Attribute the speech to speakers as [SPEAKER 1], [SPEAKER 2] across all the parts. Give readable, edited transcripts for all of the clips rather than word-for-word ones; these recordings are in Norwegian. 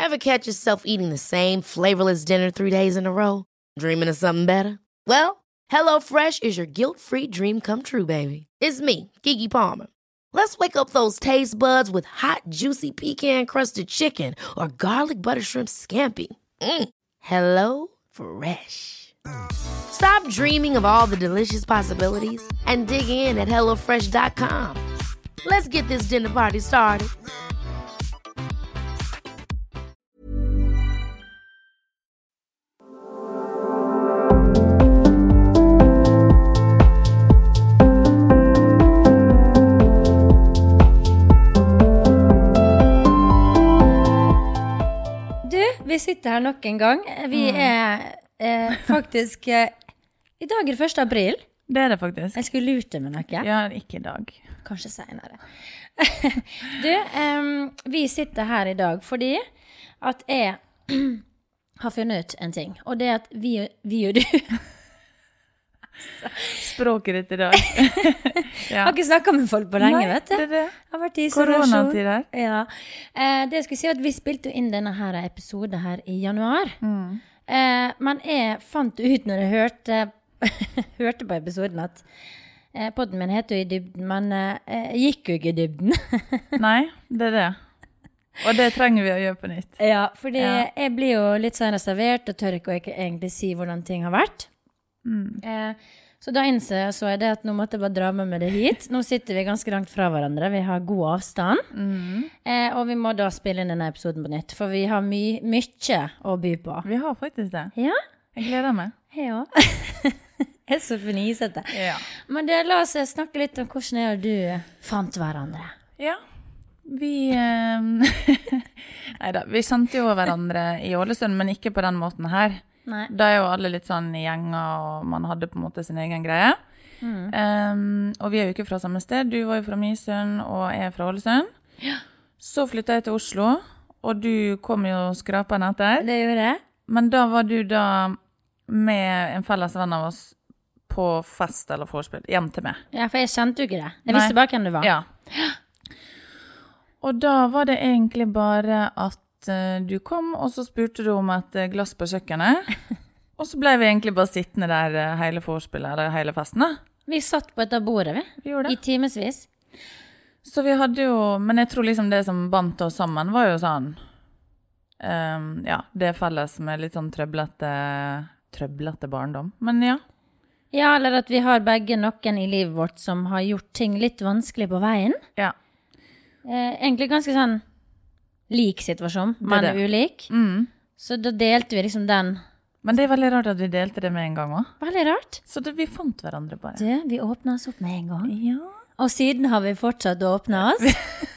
[SPEAKER 1] Ever catch yourself eating the same flavorless dinner 3 days in a row? Dreaming of something better? Well, HelloFresh is your guilt-free dream come true, baby. It's me, Keke Palmer. Let's wake up those taste buds with hot, juicy pecan-crusted chicken or garlic butter shrimp scampi. Hello Fresh. Stop dreaming of all the delicious possibilities and dig in at HelloFresh.com. Let's get this dinner party started.
[SPEAKER 2] Vi sitter her nok en gang. Vi faktisk I dag det 1. april.
[SPEAKER 3] Det det faktisk.
[SPEAKER 2] Jeg skulle lute med noe.
[SPEAKER 3] Ja, ikke I dag.
[SPEAKER 2] Kanskje senere. Vi sitter her I dag fordi at jeg har funnet ut en ting. Og det at vi og du
[SPEAKER 3] Språket ditt I dag.
[SPEAKER 2] Jeg har ikke snakket med folk på lenge, vet du.
[SPEAKER 3] Nei, det.
[SPEAKER 2] Har vært I isolasjon.
[SPEAKER 3] Koronatider.
[SPEAKER 2] Ja. Det jeg skulle si at vi spilte inn denne her episode her I januar. Men jeg fant ut når jeg hørte på episoden at podden min heter jo I dybden, men gikk jo ikke I dybden.
[SPEAKER 3] Nei, det det. Og det trenger vi å gjøre på nytt.
[SPEAKER 2] Ja, fordi jeg blir jo litt sånn reservert og tør ikke egentlig si hvordan ting har vært. Så da så jeg det at nå måtte jeg bare dra med det hit. Nå sitter vi ganske langt fra hverandre. Vi har god avstand. Og vi må da spille inn denne episoden på nytt, for vi har mye å by på.
[SPEAKER 3] Vi har faktisk det.
[SPEAKER 2] Ja.
[SPEAKER 3] Jeg gleder meg.
[SPEAKER 2] Ja. Jeg så fornisete.
[SPEAKER 3] Ja.
[SPEAKER 2] Men la oss snakke litt om hvordan du fant hverandre.
[SPEAKER 3] Ja. Vi Neida, vi kjente jo hverandre I Ålesund, men ikke på den måten her.
[SPEAKER 2] Nei.
[SPEAKER 3] Da jo alle litt sånn I gjenger, og man hadde på en måte sin egen greie. Og vi jo ikke fra samme sted. Du var jo fra Misund, og jeg fra Ålesund.
[SPEAKER 2] Ja.
[SPEAKER 3] Så flyttet jeg til Oslo, og du kom jo skrapende etter.
[SPEAKER 2] Det gjorde jeg.
[SPEAKER 3] Men da var du da med en felles venn av oss på fest eller forspill, hjem til meg.
[SPEAKER 2] Ja, for jeg kjente jo ikke det. Jeg visste bare hvem du var.
[SPEAKER 3] Ja. Og da var det egentlig bare at du kom, og så spurte du om et glass på kjøkkenet. Og så ble vi egentlig bare sittende der hele forspillet, eller hele festen da.
[SPEAKER 2] Vi satt på et av bordet,
[SPEAKER 3] Vi gjorde det.
[SPEAKER 2] I timesvis.
[SPEAKER 3] Så vi hadde jo, men jeg tror liksom det som bandt oss sammen var jo sånn, ja, det felles med litt sånn trøblete barndom. Men ja.
[SPEAKER 2] Ja, eller at vi har begge noen I livet vårt som har gjort ting litt vanskelig på veien.
[SPEAKER 3] Ja.
[SPEAKER 2] Egentlig ganske sånn lik situasjon, men ulik. Så da delte vi liksom den.
[SPEAKER 3] Men det veldig rart at vi delte det med en gang også.
[SPEAKER 2] Veldig rart.
[SPEAKER 3] Så vi fant hverandre bare.
[SPEAKER 2] Vi åpnet oss opp med en gang.
[SPEAKER 3] Ja.
[SPEAKER 2] Og siden har vi fortsatt å åpne oss.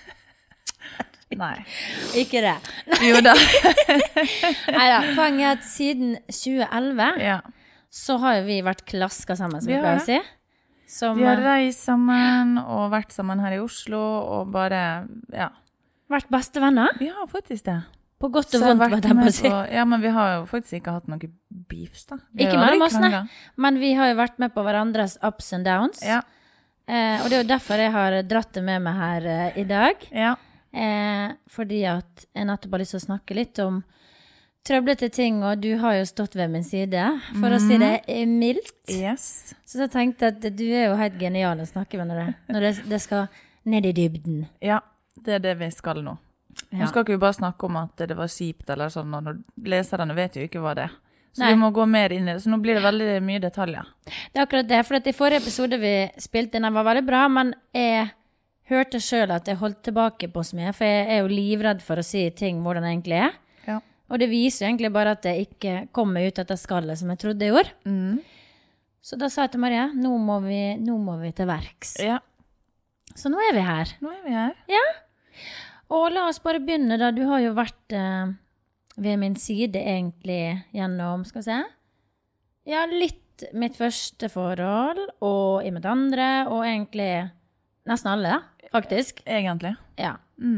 [SPEAKER 3] Nei.
[SPEAKER 2] Ikke det.
[SPEAKER 3] Jo da.
[SPEAKER 2] Neida, poenget at siden 2011,
[SPEAKER 3] Ja.
[SPEAKER 2] så har jo vi vært klasker sammen, som vi pleier å si.
[SPEAKER 3] Vi har reist sammen, og vært sammen her I Oslo, og bare, ja.
[SPEAKER 2] Vært bestevenner?
[SPEAKER 3] Vi har faktisk det.
[SPEAKER 2] På godt og vondt, hva jeg på å si.
[SPEAKER 3] Ja, men vi har jo faktisk ikke hatt noen beefs da.
[SPEAKER 2] Ikke mellom oss, nei. Men vi har jo vært med på hverandres ups and downs.
[SPEAKER 3] Ja.
[SPEAKER 2] Og det er jo derfor jeg har dratt det med meg her I dag.
[SPEAKER 3] Ja.
[SPEAKER 2] Fordi at jeg nettopp har lyst til å snakke litt om trøblete ting, og du har jo stått ved min side, for å si det mildt.
[SPEAKER 3] Yes.
[SPEAKER 2] Så jeg tenkte at du jo helt genial å snakke med når det skal ned I dybden.
[SPEAKER 3] Ja, det det vi skal nå. Nå skal ikke vi bare snakke om at det var kjipt eller sånn, og leserne vet jo ikke hva det Så vi må gå mer inn I det, så nå blir det veldig mye detaljer.
[SPEAKER 2] Det akkurat det, for at I forrige episode vi spilte, den var veldig bra, men jeg hørte selv at jeg holdt tilbake på så mye, for jeg jo livredd for å si ting hvordan det egentlig
[SPEAKER 3] Ja.
[SPEAKER 2] Og det viser jo egentlig bare at jeg ikke kom meg ut etter skallet som jeg trodde jeg gjorde. Så da sa jeg til Maria, nå må vi til verks.
[SPEAKER 3] Ja.
[SPEAKER 2] Så nå vi her.
[SPEAKER 3] Nå vi her.
[SPEAKER 2] Ja. Og la oss bare begynne da. Du har jo vært ved min side egentlig gjennom, skal vi se? Ja, litt mitt første forhold, og I mitt andre, og egentlig nesten alle, faktisk.
[SPEAKER 3] Egentlig.
[SPEAKER 2] Ja.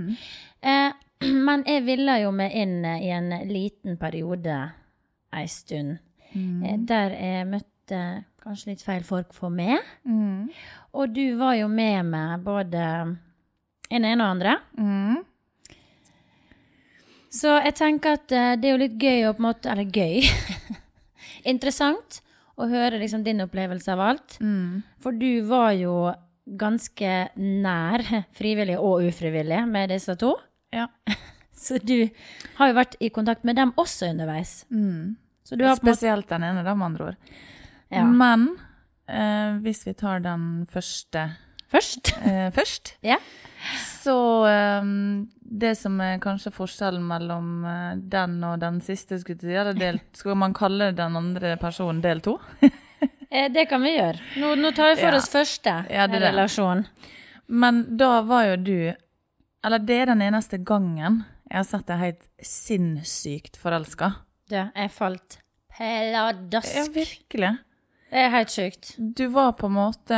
[SPEAKER 2] Men jeg ville jo med inn I en liten periode en stund, der jeg møtte kanskje litt feil folk for meg. Og du var jo med meg både en og andre. Så jeg tenker at det er jo litt gøy å på en måte, eller gøy, interessant å høre liksom din opplevelse av alt. For du var jo ganske nær frivillig og ufrivillig med disse to.
[SPEAKER 3] Ja.
[SPEAKER 2] Så du har jo vært i kontakt med dem også underveis. Så du har
[SPEAKER 3] Spesielt den ene, da, med andre ord.
[SPEAKER 2] Ja.
[SPEAKER 3] Men hvis vi tar den første først,
[SPEAKER 2] Ja.
[SPEAKER 3] så det som er kanskje forskjellen mellom den og den siste, skal man kalle den andre personen del 2?
[SPEAKER 2] Det kan vi gjøre. Nå tar vi for oss første relasjon.
[SPEAKER 3] Men da var jo du, eller det er den eneste gangen jeg har sett deg helt sinnssykt forelsket.
[SPEAKER 2] Jeg falt pladask.
[SPEAKER 3] Ja, virkelig.
[SPEAKER 2] Det er helt sykt.
[SPEAKER 3] Du var på en måte...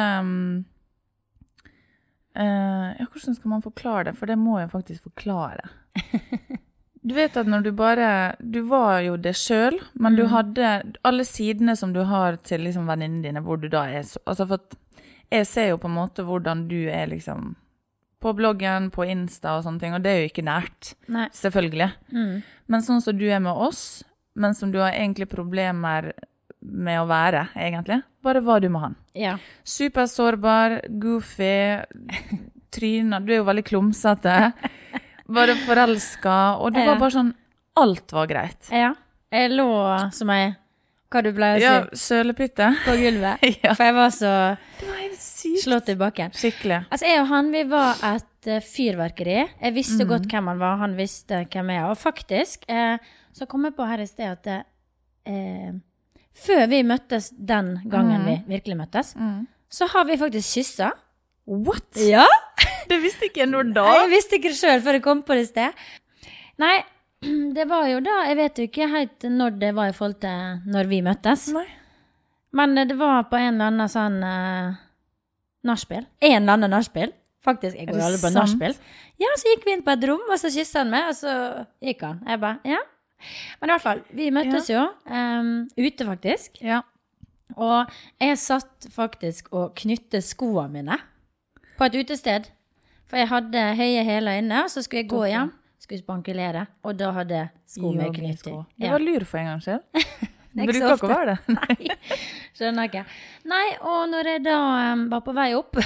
[SPEAKER 3] hvordan skal man forklare det? For det må jeg faktisk forklare. Du vet at når du var jo det selv, men du hadde alle sidene som du har til liksom venninnene dine, hvor du da er så, altså for at jeg ser jo på en måte hvordan du er liksom på bloggen, på Insta og sånne ting, og det er jo ikke nært, selvfølgelig. Men sånn som du er med oss, men som du har egentlig problemer med å være, egentlig, bare var du med han.
[SPEAKER 2] Ja.
[SPEAKER 3] Supersårbar, goofy, tryner, du er jo veldig klumsete, bare forelsket, og det var bare sånn, alt var greit.
[SPEAKER 2] Ja, jeg lå som hva du pleier å si?
[SPEAKER 3] Ja, sølepytte.
[SPEAKER 2] På gulvet.
[SPEAKER 3] Ja.
[SPEAKER 2] For jeg var så
[SPEAKER 3] Det var helt sykt.
[SPEAKER 2] slått i bakken.
[SPEAKER 3] Skikkelig.
[SPEAKER 2] Altså, jeg og han, vi var et fyrverkeri. Jeg visste godt hvem han var, han visste hvem jeg var. Og faktisk, så kom jeg på her i sted at før vi møttes den gangen vi virkelig møttes, så har vi faktisk kysset.
[SPEAKER 3] What?
[SPEAKER 2] Ja.
[SPEAKER 3] Det visste ikke jeg når da.
[SPEAKER 2] Jeg visste ikke det selv før jeg kom på det sted. Nei, det var jo da, jeg vet jo ikke helt når det var i forhold til når vi møttes.
[SPEAKER 3] Nei.
[SPEAKER 2] Men det var på en eller annen sånn nachspiel. En eller annen nachspiel. Faktisk, jeg går aldri på nachspiel. Ja, så gikk vi inn på et rom, og så kysset han meg, og så gikk han. Jeg bare, ja. Men i hvert fall, vi møttes jo ute faktisk.
[SPEAKER 3] Ja.
[SPEAKER 2] Og jeg satt faktisk og knytte skoene mine på et utested. For jeg hadde høye hæler inne, og så skulle jeg gå hjem, skulle spankulere, og da hadde skoene meg knyttet.
[SPEAKER 3] Det var lur for en gang selv.
[SPEAKER 2] Det
[SPEAKER 3] bruker ikke å være det.
[SPEAKER 2] Nei, skjønner ikke. Nei, og når jeg da var på vei opp...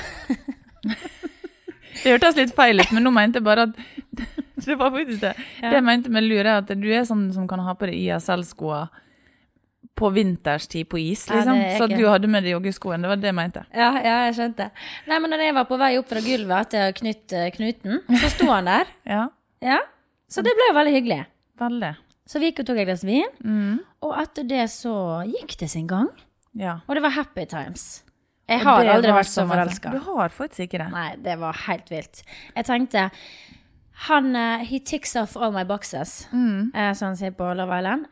[SPEAKER 3] Det hørtes litt feil ut, men nå mente jeg bare at det var faktisk det. Det jeg mente med lur er at du er sånn som kan ha på det ISL-skoene på vinterstid på is, liksom. Så at du hadde med de joggeskoene, det var det jeg mente.
[SPEAKER 2] Ja, jeg skjønte. Nei, men når jeg var på vei opp fra gulvet til å knytte knuten, så sto han der. Ja. Så det ble jo veldig hyggelig.
[SPEAKER 3] Veldig.
[SPEAKER 2] Så vi gikk og tok et glass vin, og etter det så gikk det sin gang.
[SPEAKER 3] Ja.
[SPEAKER 2] Og det var happy times. Jeg har aldri vært så forelsket.
[SPEAKER 3] Du har faktisk ikke det.
[SPEAKER 2] Nei, det var helt vilt. Jeg tenkte, he ticks off all my boxes, som han sier på Love Island.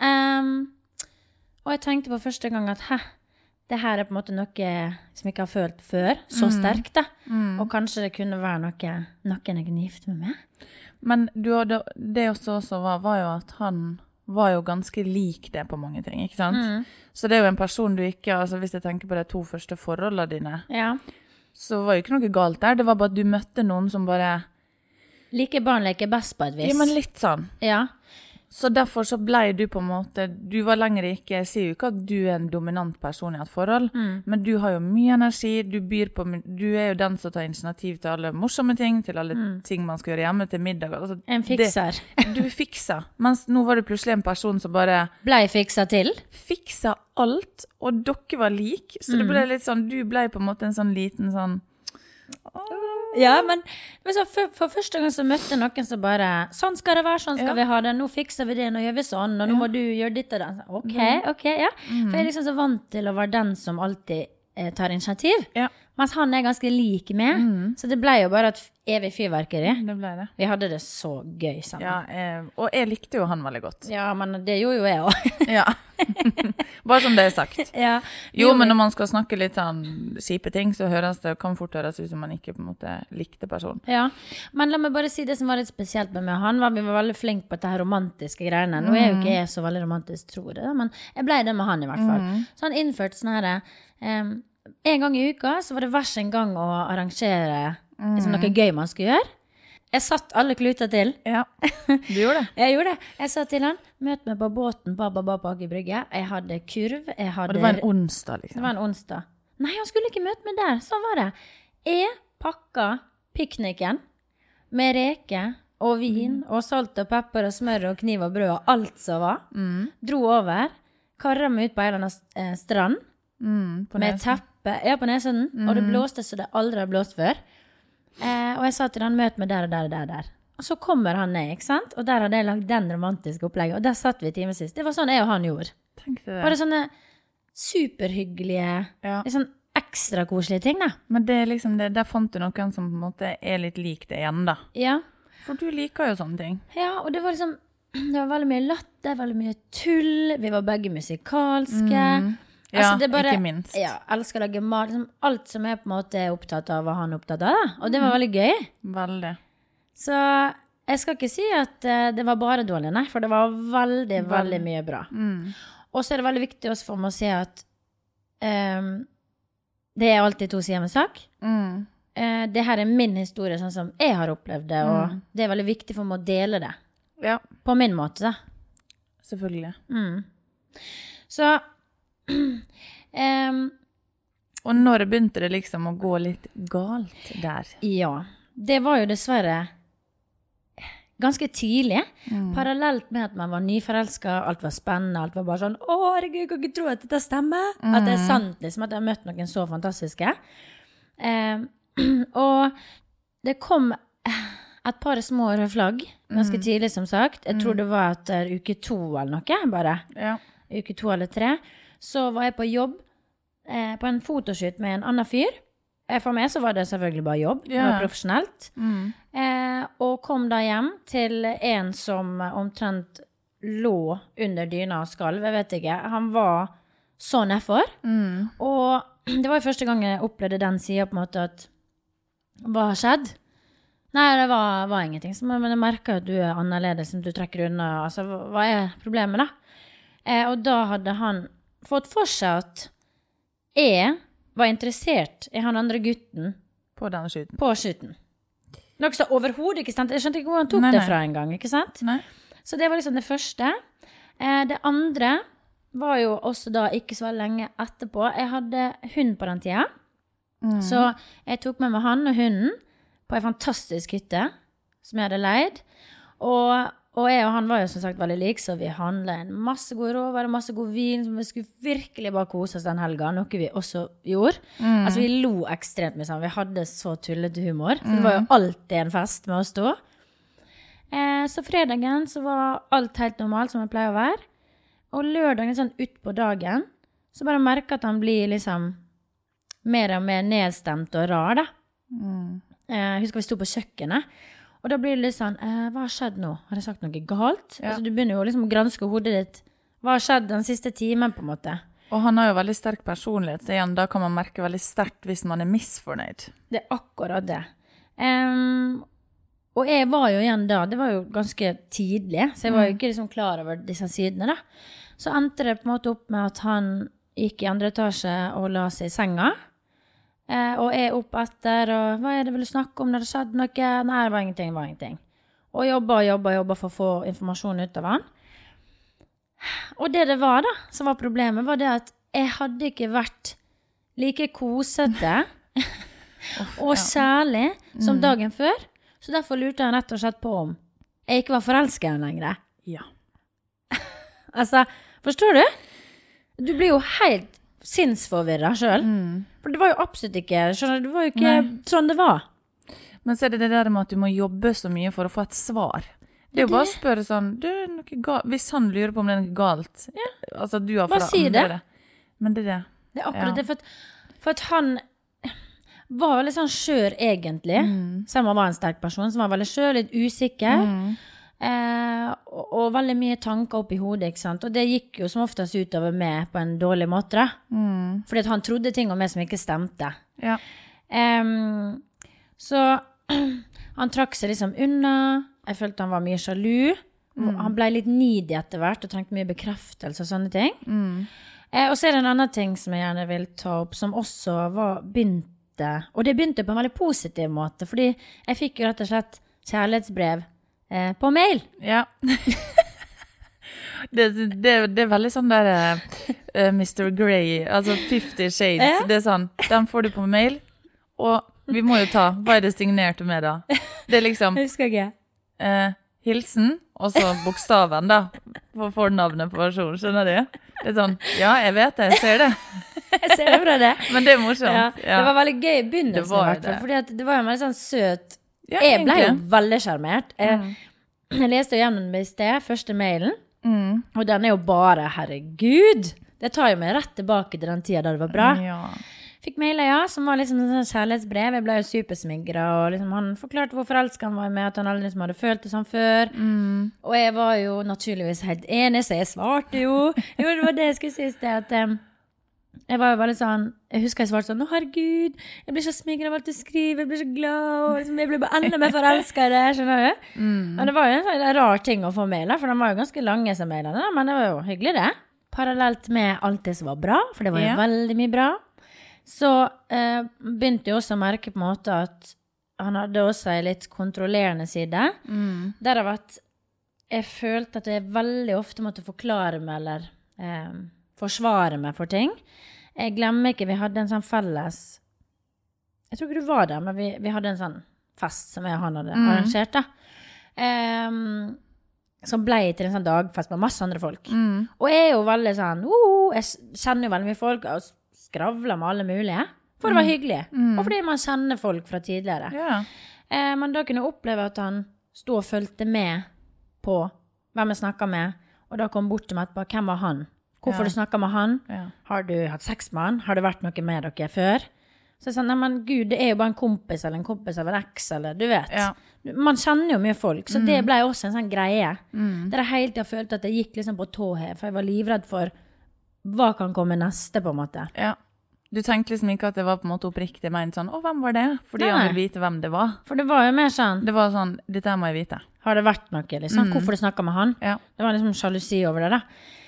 [SPEAKER 2] Og jeg tenkte på første gang at, det her er på en måte noe som jeg ikke har følt før, så sterkt da. Og kanskje det kunne være noen jeg kunne gifte meg med.
[SPEAKER 3] Men det også var jo at han var jo ganske lik det på mange ting, ikke sant? Så det er jo en person du ikke, altså hvis jeg tenker på de 2 første forholdene dine, så var jo ikke noe galt der. Det var bare at du møtte noen som bare...
[SPEAKER 2] Like barn leker best på et vis.
[SPEAKER 3] Ja, men litt sånn.
[SPEAKER 2] Ja.
[SPEAKER 3] Så derfor så ble du på en måte, du var lenger ikke, jeg sier jo ikke at du er en dominant person i et forhold, men du har jo mye energi, du er jo den som tar initiativ til alle morsomme ting, til alle ting man skal gjøre hjemme til middag. Altså,
[SPEAKER 2] en fikser.
[SPEAKER 3] Du fikser, mens nå var det plutselig en person som bare...
[SPEAKER 2] Ble fiksa til?
[SPEAKER 3] Fiksa alt, og dere var lik, så det ble litt sånn, du ble på en måte en sånn liten sånn...
[SPEAKER 2] Ja, men så for første gang så møtte jeg noen som bare, sånn skal det være, sånn skal vi ha det, nå fikser vi det, nå gjør vi sånn, og nå må du gjøre ditt og det. Ok, ja. For jeg er liksom så vant til å være den som alltid tar initiativ, mens han er ganske lik med, så det ble jo bare et evig fyrverkeri.
[SPEAKER 3] Det ble det.
[SPEAKER 2] Vi hadde det så gøy sammen.
[SPEAKER 3] Ja, og jeg likte jo han veldig godt.
[SPEAKER 2] Ja, men det gjorde jo jeg også.
[SPEAKER 3] Ja, bare som det er sagt.
[SPEAKER 2] Ja.
[SPEAKER 3] Jo, men når man skal snakke litt sånn kjipe ting, så kan fort høres ut som man ikke på en måte likte personen.
[SPEAKER 2] Ja, men la meg bare si det som var litt spesielt med meg. Vi var veldig flink på dette her romantiske greiene. Nå er jo ikke jeg så veldig romantisk, tror jeg, men jeg ble det med han i hvert fall. Så han innførte sånn her, en gang i uka så var det hver sin gang å arrangere liksom noe gøy man skulle gjøre. Jeg satt alle kluter til.
[SPEAKER 3] Ja, du gjorde det.
[SPEAKER 2] Jeg gjorde det. Jeg sa til han, møt meg på båten på Aker Brygge. Jeg hadde kurv,
[SPEAKER 3] Og det var en onsdag, liksom.
[SPEAKER 2] Det var en onsdag. Nei, han skulle ikke møte meg der. Sånn var det. Jeg pakket piknikken med reke og vin og salt og pepper og smør og kniv og brød og alt som var. Dro over, karret meg ut på en eller annen strand med teppe. Ja, på Nesodden. Og det blåste så det aldri har blåst før. Og jeg sa til han, møt meg der og der og der, der. Og så kommer han ned, ikke sant? Og der hadde jeg lagt den romantiske opplegget. Og der satt vi i time sist. Det var sånn jeg og han gjorde.
[SPEAKER 3] Tenkte det.
[SPEAKER 2] Bare sånne superhyggelige, sånn ekstra koselige ting, da.
[SPEAKER 3] Men det er liksom det, der fant du noen som på en måte er litt lik det igjen, da.
[SPEAKER 2] Ja.
[SPEAKER 3] For du liker jo sånne ting.
[SPEAKER 2] Ja, og det var liksom, det var veldig mye latter, veldig mye tull. Vi var begge musikalske.
[SPEAKER 3] Ja,
[SPEAKER 2] altså, det bare,
[SPEAKER 3] ikke minst.
[SPEAKER 2] Ja, elsker å lage mat. Liksom, alt som jeg på en måte er opptatt av, var han opptatt av. Da. Og det var veldig gøy.
[SPEAKER 3] Veldig.
[SPEAKER 2] Så jeg skal ikke si at det var bare dårlig, nei. For det var veldig, veldig mye bra. Og så er det veldig viktig også for meg å si at det er alltid to sider med sak. Det her er min historie, sånn som jeg har opplevd det. Og det er veldig viktig for meg å dele det.
[SPEAKER 3] Ja.
[SPEAKER 2] På min måte, da.
[SPEAKER 3] Selvfølgelig.
[SPEAKER 2] Så
[SPEAKER 3] og når begynte det liksom å gå litt galt der?
[SPEAKER 2] Ja, det var jo dessverre ganske tidlig, parallelt med at man var nyforelsket, alt var spennende, alt var bare sånn, herregud, jeg kan ikke tro at dette stemmer, at det er sant, liksom, at jeg har møtt noen så fantastiske. Og det kom et par små røde flagg, ganske tidlig som sagt. Jeg tror det var etter uke 2 eller noe, bare. Ja. Uke 2 eller 3. Så var jeg på jobb på en fotoshoot med en annen fyr. For meg så var det selvfølgelig bare jobb, det var profesjonelt. Og kom da hjem til en som omtrent lå under dyna og skalv, jeg vet ikke. Han var så nedfor. Og det var jo første gang jeg opplevde den siden på en måte at hva har skjedd? Nei, det var ingenting. Men jeg merker at du er annerledes, som du trekker unna. Altså, hva er problemet da? Og da hadde han fått for seg at jeg var interessert i han andre gutten
[SPEAKER 3] på denne skjuten.
[SPEAKER 2] På skjuten. Noe så overhodet ikke sant? Jeg skjønte ikke hvor han tok det fra en gang, ikke sant? Nei. Så det var liksom det første. Det andre var jo også da ikke så lenge etterpå. Jeg hadde hund på den tiden. Så jeg tok med meg han og hunden på en fantastisk hytte som jeg hadde leid. Og jeg og han var jo som sagt veldig lik, så vi handlet en masse god råvarer, masse god vin, så vi skulle virkelig bare kose oss den helgen, noe vi også gjorde. Altså vi lo ekstremt mye sammen, vi hadde så tullete humor, for det var jo alltid en fest med oss da. Så fredagen så var alt helt normalt som det pleier å være, og lørdagen sånn ut på dagen, så bare merket at han blir liksom mer og mer nedstemt og rar da. Jeg husker vi stod på kjøkkenet, og da blir det litt sånn, hva har skjedd nå? Har jeg sagt noe galt? Ja. Altså, du begynner jo liksom å granske hodet ditt. Hva har skjedd den siste timen, på en måte?
[SPEAKER 3] Og han har jo veldig sterk personlighet, så igjen, da kan man merke veldig sterkt hvis man er misfornøyd.
[SPEAKER 2] Det er akkurat det. Og jeg var jo igjen da, det var jo ganske tidlig, så jeg var jo ikke liksom klar over disse sidene da. Så endte det på en måte opp med at han gikk i andre etasje og la seg i senga. Og jeg opp etter, og hva er det vil du snakke om når det skjedde noe? Nei, det var ingenting. Og jobba for å få informasjon ut av han. Og det var da, som var problemet, var det at jeg hadde ikke vært like kosete og særlig som dagen før. Så derfor lurte jeg rett og slett på om jeg ikke var forelsket lenger.
[SPEAKER 3] Ja.
[SPEAKER 2] Altså, forstår du? Du blir jo helt sinnsforvirret selv. For det var jo absolutt ikke, skjønner du, det var jo ikke sånn det var.
[SPEAKER 3] Men så er det der med at du må jobbe så mye for å få et svar. Det er jo bare å spørre sånn, du, noe galt, hvis han lurer på om det er noe galt, altså du har
[SPEAKER 2] bare si det.
[SPEAKER 3] Men det er det. Det
[SPEAKER 2] er akkurat det, for at han var veldig sånn skjør egentlig, selv om han var en sterk person, som var veldig skjør, litt usikker, og veldig mye tanker opp i hodet, ikke sant? Og det gikk jo som oftest utover meg på en dårlig måte, fordi at han trodde ting om meg som ikke stemte. Ja. Så han trakk seg liksom unna, jeg følte han var mye sjalu, han ble litt needy etter hvert, og trengte mye bekreftelse og sånne ting. Og så er det en annen ting som jeg gjerne vil ta opp, som også begynte, og det begynte på en veldig positiv måte, fordi jeg fikk jo rett og slett kjærlighetsbrev på mail.
[SPEAKER 3] Ja. Det veldig sånn der Mr. Grey, altså 50 Shades, det sånn, den får du på mail, og vi må jo ta, hva det signert med da? Det liksom...
[SPEAKER 2] Jeg husker ikke.
[SPEAKER 3] Hilsen, og så bokstaven da, på fornavnet på versjonen, skjønner du? Det sånn, ja, jeg vet det, jeg ser det.
[SPEAKER 2] Jeg ser det fra det.
[SPEAKER 3] Men det morsomt.
[SPEAKER 2] Ja. Det var veldig gøy i begynnelsen i hvert fall, fordi at det var jo veldig sånn søt.
[SPEAKER 3] Ja,
[SPEAKER 2] jeg ble jo veldig charmert. Jeg leste jo gjennom det i sted, første mailen, og den jo bare, herregud, det tar jo meg rett tilbake til den tiden da det var bra.
[SPEAKER 3] Ja.
[SPEAKER 2] Fikk mailer, som var liksom en sånn kjærlighetsbrev. Jeg ble jo supersmigret, og liksom han forklarte hvor forelsket han var med, at han aldri liksom hadde følt det sånn før. Og jeg var jo naturligvis helt enig, så jeg svarte jo. Jo, det var det jeg skulle si i sted, at jeg var jo veldig sånn, jeg husker jeg svarte sånn, herregud, jeg blir så smigret av alt du skriver, jeg blir så glad, og liksom, jeg blir bare enda mer forelsket i det, skjønner du? Og det var jo en sånn rar ting å få mailer, for de var jo ganske lange som mailene, men det var jo hyggelig det. Parallelt med alt det som var bra, for det var jo veldig mye bra. Så begynte jeg også å merke på en måte at han hadde også en litt kontrollerende side, derav at jeg følte at jeg veldig ofte måtte forklare meg, eller forsvare meg for ting. Jeg glemmer ikke, vi hadde en sånn felles, jeg tror ikke du var der, men vi hadde en sånn fest som jeg og han hadde arrangert da, som ble til en sånn dagfest med masse andre folk. Og jeg er jo veldig sånn, jeg kjenner jo veldig mye folk, og skravler med alle mulige, for det var hyggelig. Og fordi man kjenner folk fra tidligere.
[SPEAKER 3] Ja.
[SPEAKER 2] Men da kunne jeg oppleve at han stod og følte med på hvem jeg snakket med, og da kom bort til meg etterpå, hvem var han? Hvorfor du snakket med han? Har du hatt sex med han? Har det vært noe med dere før? Så jeg sa, nei, men Gud, det er jo bare en kompis eller en kompis av en eks, eller du vet. Man kjenner jo mye folk, så det ble også en sånn greie. Der jeg hele tiden følte at jeg gikk liksom på tå her, for jeg var livredd for hva kan komme neste, på en måte. Ja.
[SPEAKER 3] Du tenkte liksom ikke at det var på en måte oppriktig ment sånn, hvem var det? Fordi han ville vite hvem det var.
[SPEAKER 2] For det var jo mer sånn.
[SPEAKER 3] Det var sånn, dette må jeg vite.
[SPEAKER 2] Har det vært noe, liksom? Hvorfor du snakket med han? Det var liksom sjalusi over det da.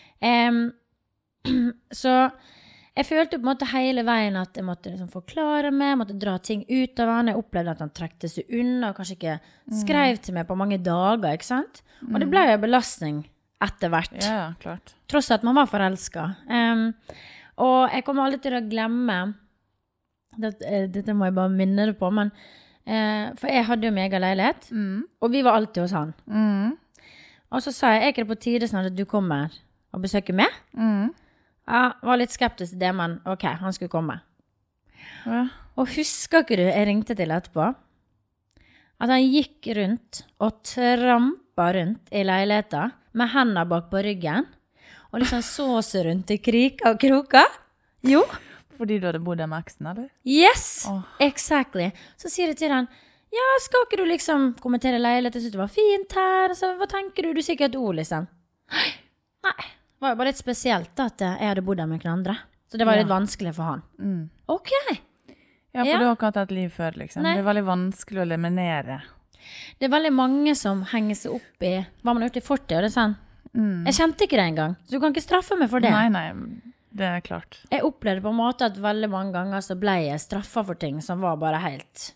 [SPEAKER 2] Så jeg følte på en måte hele veien at jeg måtte liksom forklare meg, måtte dra ting ut av han. Jeg opplevde at han trekte seg unna, og kanskje ikke skrev til meg på mange dager, ikke sant? Og det ble jo en belastning etter hvert.
[SPEAKER 3] Ja, klart.
[SPEAKER 2] Tross at man var forelsket. Og jeg kommer aldri til å glemme, dette må jeg bare minne det på, men, for jeg hadde jo mega leilighet, og vi var alltid hos han. Og så sa jeg, er ikke det på tide snart at du kommer og besøker meg? Jeg var litt skeptisk til det, men ok, han skulle komme. Og husker ikke du, jeg ringte til etterpå, at han gikk rundt og trampet rundt i leiligheten med hendene bak på ryggen, og liksom så seg rundt i kriker og kroker. Jo.
[SPEAKER 3] Fordi du hadde bodd der med eksen, eller?
[SPEAKER 2] Yes, exactly. Så sier jeg til han, ja, skal ikke du liksom kommentere leiligheten, jeg synes det var fint her, så hva tenker du? Du sier ikke et ord, liksom. Nei. Det var jo bare litt spesielt da, at jeg hadde bodd der med noen andre. Så det var litt vanskelig for han. Ok.
[SPEAKER 3] Ja, for du har ikke hatt et liv før, liksom. Nei. Det er veldig vanskelig å eliminere.
[SPEAKER 2] Det er veldig mange som henger seg opp i hva man har gjort i fortid, og det er sånn, jeg kjente ikke det engang, så du kan ikke straffe meg for det.
[SPEAKER 3] Nei, det er klart.
[SPEAKER 2] Jeg opplevde på en måte at veldig mange ganger så ble jeg straffet for ting som var bare helt...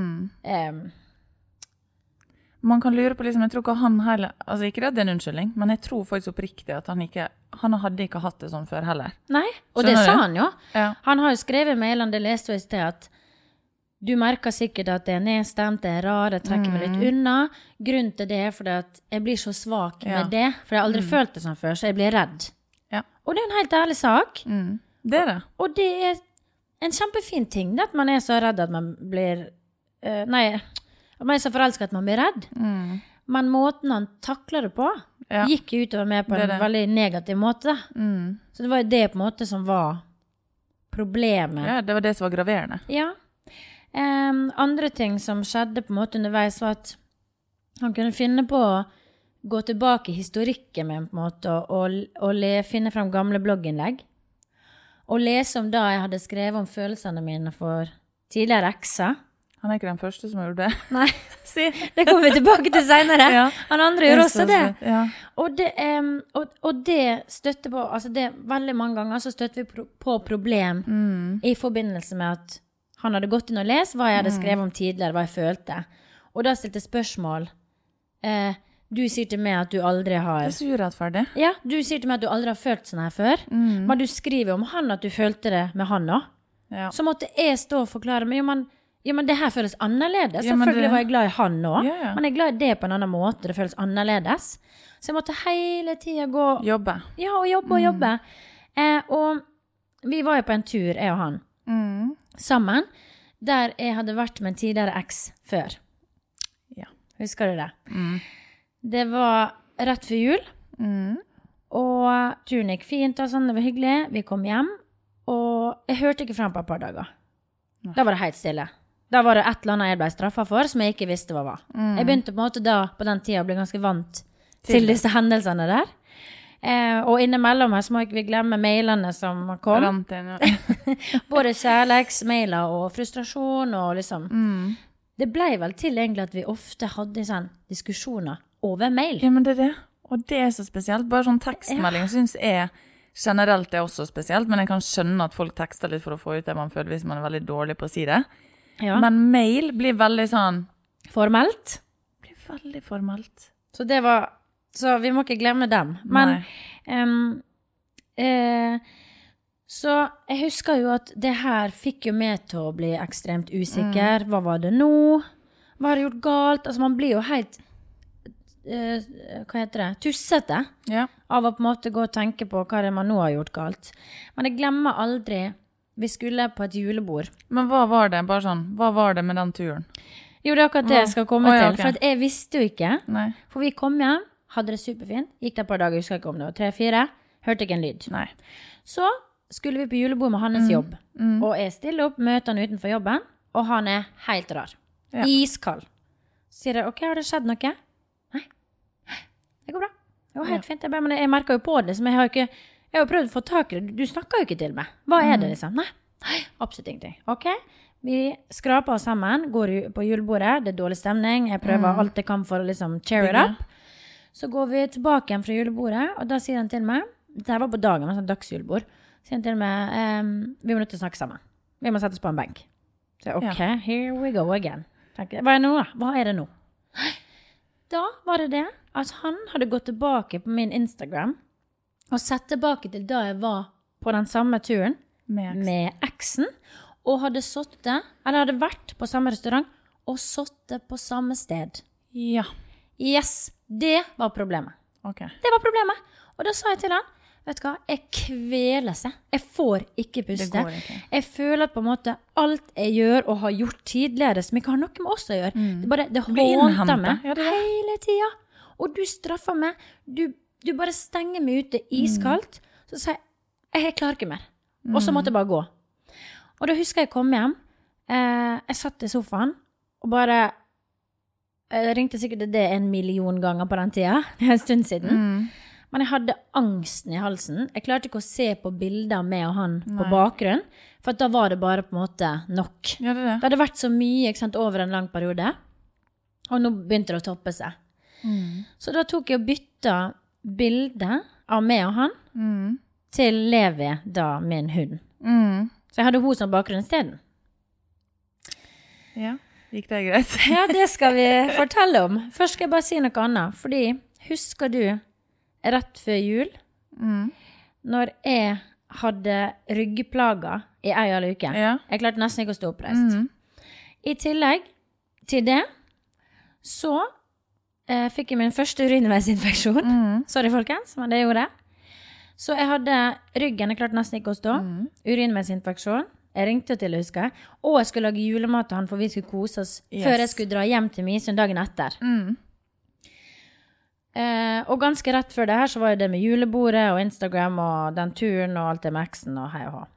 [SPEAKER 3] Man kan lure på, liksom, jeg tror ikke han heller, altså ikke det er en unnskyldning, men jeg tror faktisk oppriktig at han hadde ikke hatt det sånn før heller.
[SPEAKER 2] Nei, og
[SPEAKER 3] skjønner
[SPEAKER 2] det sa
[SPEAKER 3] du?
[SPEAKER 2] han jo. Han har jo skrevet i mailene, det leste jo i sted, at du merker sikkert at det er nedstemt, det er rar, jeg trekker meg litt unna. Grunnen til det er fordi at jeg blir så svak med det, for jeg har aldri følt det sånn før, så jeg blir redd. Og det er en helt ærlig sak.
[SPEAKER 3] Det er det.
[SPEAKER 2] Og det er en kjempefin ting, det at man er så redd at man blir... at man er så forelsket at man blir redd. Men måten han takler det på, gikk jo utover meg på en veldig negativ måte. Så det var jo det på en måte som var problemet.
[SPEAKER 3] Ja, det var det som var graverende.
[SPEAKER 2] Ja. Andre ting som skjedde på en måte underveis var at han kunne finne på å gå tilbake i historikken min på en måte, og finne frem gamle blogginnlegg. Og lese om da jeg hadde skrevet om følelsene mine for tidligere ekser.
[SPEAKER 3] Han er ikke den første som gjorde det.
[SPEAKER 2] Nei, det kommer vi tilbake til senere. Han andre gjør også det. Og det støtter på, altså det veldig mange ganger så støtter vi på problem i forbindelse med at han hadde gått inn og lest hva jeg hadde skrevet om tidligere, hva jeg følte. og da stilte spørsmål. Du sier til meg at du aldri har...
[SPEAKER 3] Det så urettferdig.
[SPEAKER 2] Ja, du sier til meg at du aldri har følt sånn her før. Men du skriver om han at du følte det med han også.
[SPEAKER 3] Ja.
[SPEAKER 2] Så måtte jeg stå og forklare, men det her føles annerledes.
[SPEAKER 3] Ja, men
[SPEAKER 2] Selvfølgelig
[SPEAKER 3] det-
[SPEAKER 2] var jeg glad i han også.
[SPEAKER 3] Ja, ja.
[SPEAKER 2] Men jeg er glad i det på en annen måte. Det føles annerledes. Så jeg måtte hele tiden gå...
[SPEAKER 3] Jobbe.
[SPEAKER 2] Ja, og jobbe. Og vi var jo på en tur, jeg og han, sammen, der jeg hadde vært med en tidligere eks før.
[SPEAKER 3] Ja.
[SPEAKER 2] Husker du det? Det var rett før jul, og turen gikk fint og sånn, det var hyggelig. Vi kom hjem, og jeg hørte ikke frem på et par dager. Da var det helt stille. Da var det et eller annet jeg ble straffet for, som jeg ikke visste hva var. Jeg begynte på en måte da, på den tiden, å bli ganske vant til disse hendelsene der. Og innimellom her så må ikke vi glemme mailene som kom.
[SPEAKER 3] Rant inn, ja.
[SPEAKER 2] Både kjærleiksmailer og frustrasjon og liksom. Det ble vel til egentlig at vi ofte hadde sånn diskusjoner over mail.
[SPEAKER 3] Ja, men det er det. Og det er så spesielt. Bare sånn tekstmelding synes jeg generelt er også spesielt, men jeg kan skjønne at folk tekster litt for å få ut det man føler hvis man er veldig dårlig på å si det.
[SPEAKER 2] Ja.
[SPEAKER 3] Men mail blir veldig sånn...
[SPEAKER 2] Formelt.
[SPEAKER 3] Blir veldig formelt.
[SPEAKER 2] Så vi må ikke glemme dem. Men så jeg husker jo at det her fikk jo meg til å bli ekstremt usikker. Hva var det nå? Hva har jeg gjort galt? Altså man blir jo helt hva heter det? Tussete av å på en måte gå og tenke på hva det man nå har gjort galt. Men jeg glemmer aldri vi skulle på et julebord.
[SPEAKER 3] Men hva var det? Bare sånn, hva var det med den turen?
[SPEAKER 2] Jo, det er akkurat det jeg skal komme til.
[SPEAKER 3] Ok.
[SPEAKER 2] For at jeg visste jo ikke.
[SPEAKER 3] Nei.
[SPEAKER 2] For vi kom hjem, hadde det superfint. Gikk det et par dager, husker ikke om det var 3-4. Hørte ikke en lyd.
[SPEAKER 3] Nei.
[SPEAKER 2] Så skulle vi på julebord med hans jobb. Og jeg stiller opp, møter han utenfor jobben, og han er helt rar.
[SPEAKER 3] Ja.
[SPEAKER 2] Iskald. Sier jeg, ok, har det skjedd noe? Nei. Det går bra. Det var helt fint. Men jeg merker jo på det, som jeg har jo prøvd å få tak i det. Du snakker jo ikke til meg. Hva er det liksom? Nei, absolutt ingenting. Ok, vi skraper oss sammen, går på julebordet, det er dårlig stemning, jeg prøver alt jeg kan for å liksom cheer it up. Så går vi tilbake igjen fra julebordet, og da sier han til meg, dette var på dagen, sånn dagsjulebord, sier han til meg, vi må nødt til å snakke sammen. Vi må sette oss på en benk. Så ok, here we go again. Tenker, hva er det nå da? Hva er det nå? Da var det at han hadde gått tilbake på min Instagram, og sett tilbake til da jeg var på den samme turen med eksen, og hadde hadde vært på samme restaurant, og sittet på samme sted.
[SPEAKER 3] Ja.
[SPEAKER 2] Yes, det var problemet.
[SPEAKER 3] Ok.
[SPEAKER 2] Det var problemet. Og da sa jeg til han, vet du hva, jeg kveler seg. Jeg får ikke puste.
[SPEAKER 3] Det går ikke.
[SPEAKER 2] Jeg føler at på en måte alt jeg gjør og har gjort tidligere, som ikke har noe med oss å gjøre, det håndter meg hele tiden. Og du straffer meg. Du bare stenger meg ute iskaldt. Så sa jeg klarer ikke mer. Og så måtte jeg bare gå. Og da husker jeg kom hjem. Jeg satt i sofaen, og bare jeg ringte sikkert det 1 million ganger på den tiden. Det er en stund siden. Men jeg hadde angsten i halsen. Jeg klarte ikke å se på bilder med og han på bakgrunn, for da var det bare på en måte nok.
[SPEAKER 3] Ja, det.
[SPEAKER 2] Det hadde vært så mye, ikke sant, over en lang periode, og nå begynte det å toppe seg. Så da tok jeg og bytta bilde av meg og han til Levi, da min hund. Så jeg hadde hun som bakgrunn i stedet.
[SPEAKER 3] Ja, gikk det greit?
[SPEAKER 2] Ja, det skal vi fortelle om. Først skal jeg bare si noe annet, fordi husker du rett før jul, når jeg hadde ryggplager i en eller uke. Jeg klarte nesten ikke å stå oppreist. I tillegg til det, så fikk jeg min første urinveisinfeksjon. Sorry, folkens, men det gjorde jeg. Så jeg hadde ryggen, jeg klarte nesten ikke å stå. Urinveisinfeksjon. Jeg ringte til å huske. Og jeg skulle lage julemat til han, for vi skulle kose oss før jeg skulle dra hjem til Misund dagen etter. Og ganske rett før det her, så var det med julebordet og Instagram og den turen og alt det med eksen og hei og hå.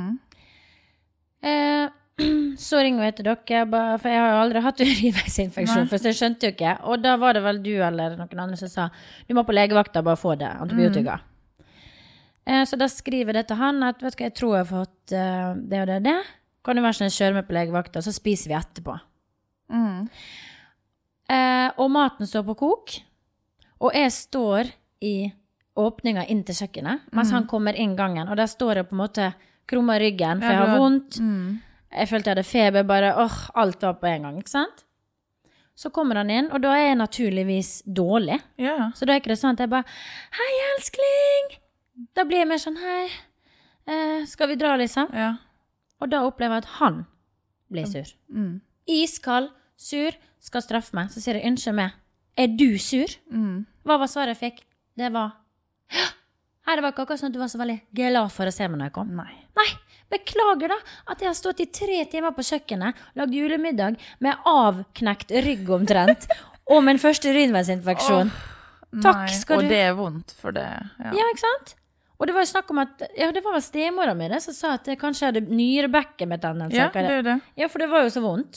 [SPEAKER 2] Så ringer jeg til dere, for jeg har jo aldri hatt urinveisinfeksjon, for jeg skjønte jo ikke. Og da var det vel du eller noen andre som sa, du må på legevakta bare få det, antibiotika. Så da skriver jeg det til han, at vet du hva, jeg tror jeg har fått det og det. Kan du være sånn, kjøre med på legevakta, så spiser vi etterpå. Og maten står på kok, og jeg står i åpningen inn til kjøkkenet, mens han kommer inn gangen, og der står jeg på en måte krummet ryggen, for jeg har vondt. Jeg følte jeg hadde feber, bare, alt var på en gang, ikke sant? så kommer han inn, og da er jeg naturligvis dårlig.
[SPEAKER 3] Ja.
[SPEAKER 2] Så da er ikke det sånn at jeg bare, hei elskling! Da blir jeg mer sånn, hei, skal vi dra liksom?
[SPEAKER 3] Ja.
[SPEAKER 2] Og da opplever jeg at han blir sur. Iskald, sur, skal straffe meg. Så sier jeg, unnskyld meg, er du sur? Hva var svaret jeg fikk? Det var, hei, det var ikke akkurat sånn at du var så veldig glad for å se meg når jeg kom. Nei, beklager da at jeg har stått i 3 timer på kjøkkenet, lagd julemiddag med avknekt rygg omtrent, og min første urinveisinfeksjon. Takk skal du.
[SPEAKER 3] Og det er vondt for det.
[SPEAKER 2] Ja, ikke sant? Og det var jo snakk om at, ja, det var vel stemora mi det som sa at jeg kanskje hadde nyrebekkenbetennelse.
[SPEAKER 3] Ja, det er det.
[SPEAKER 2] Ja, for det var jo så vondt.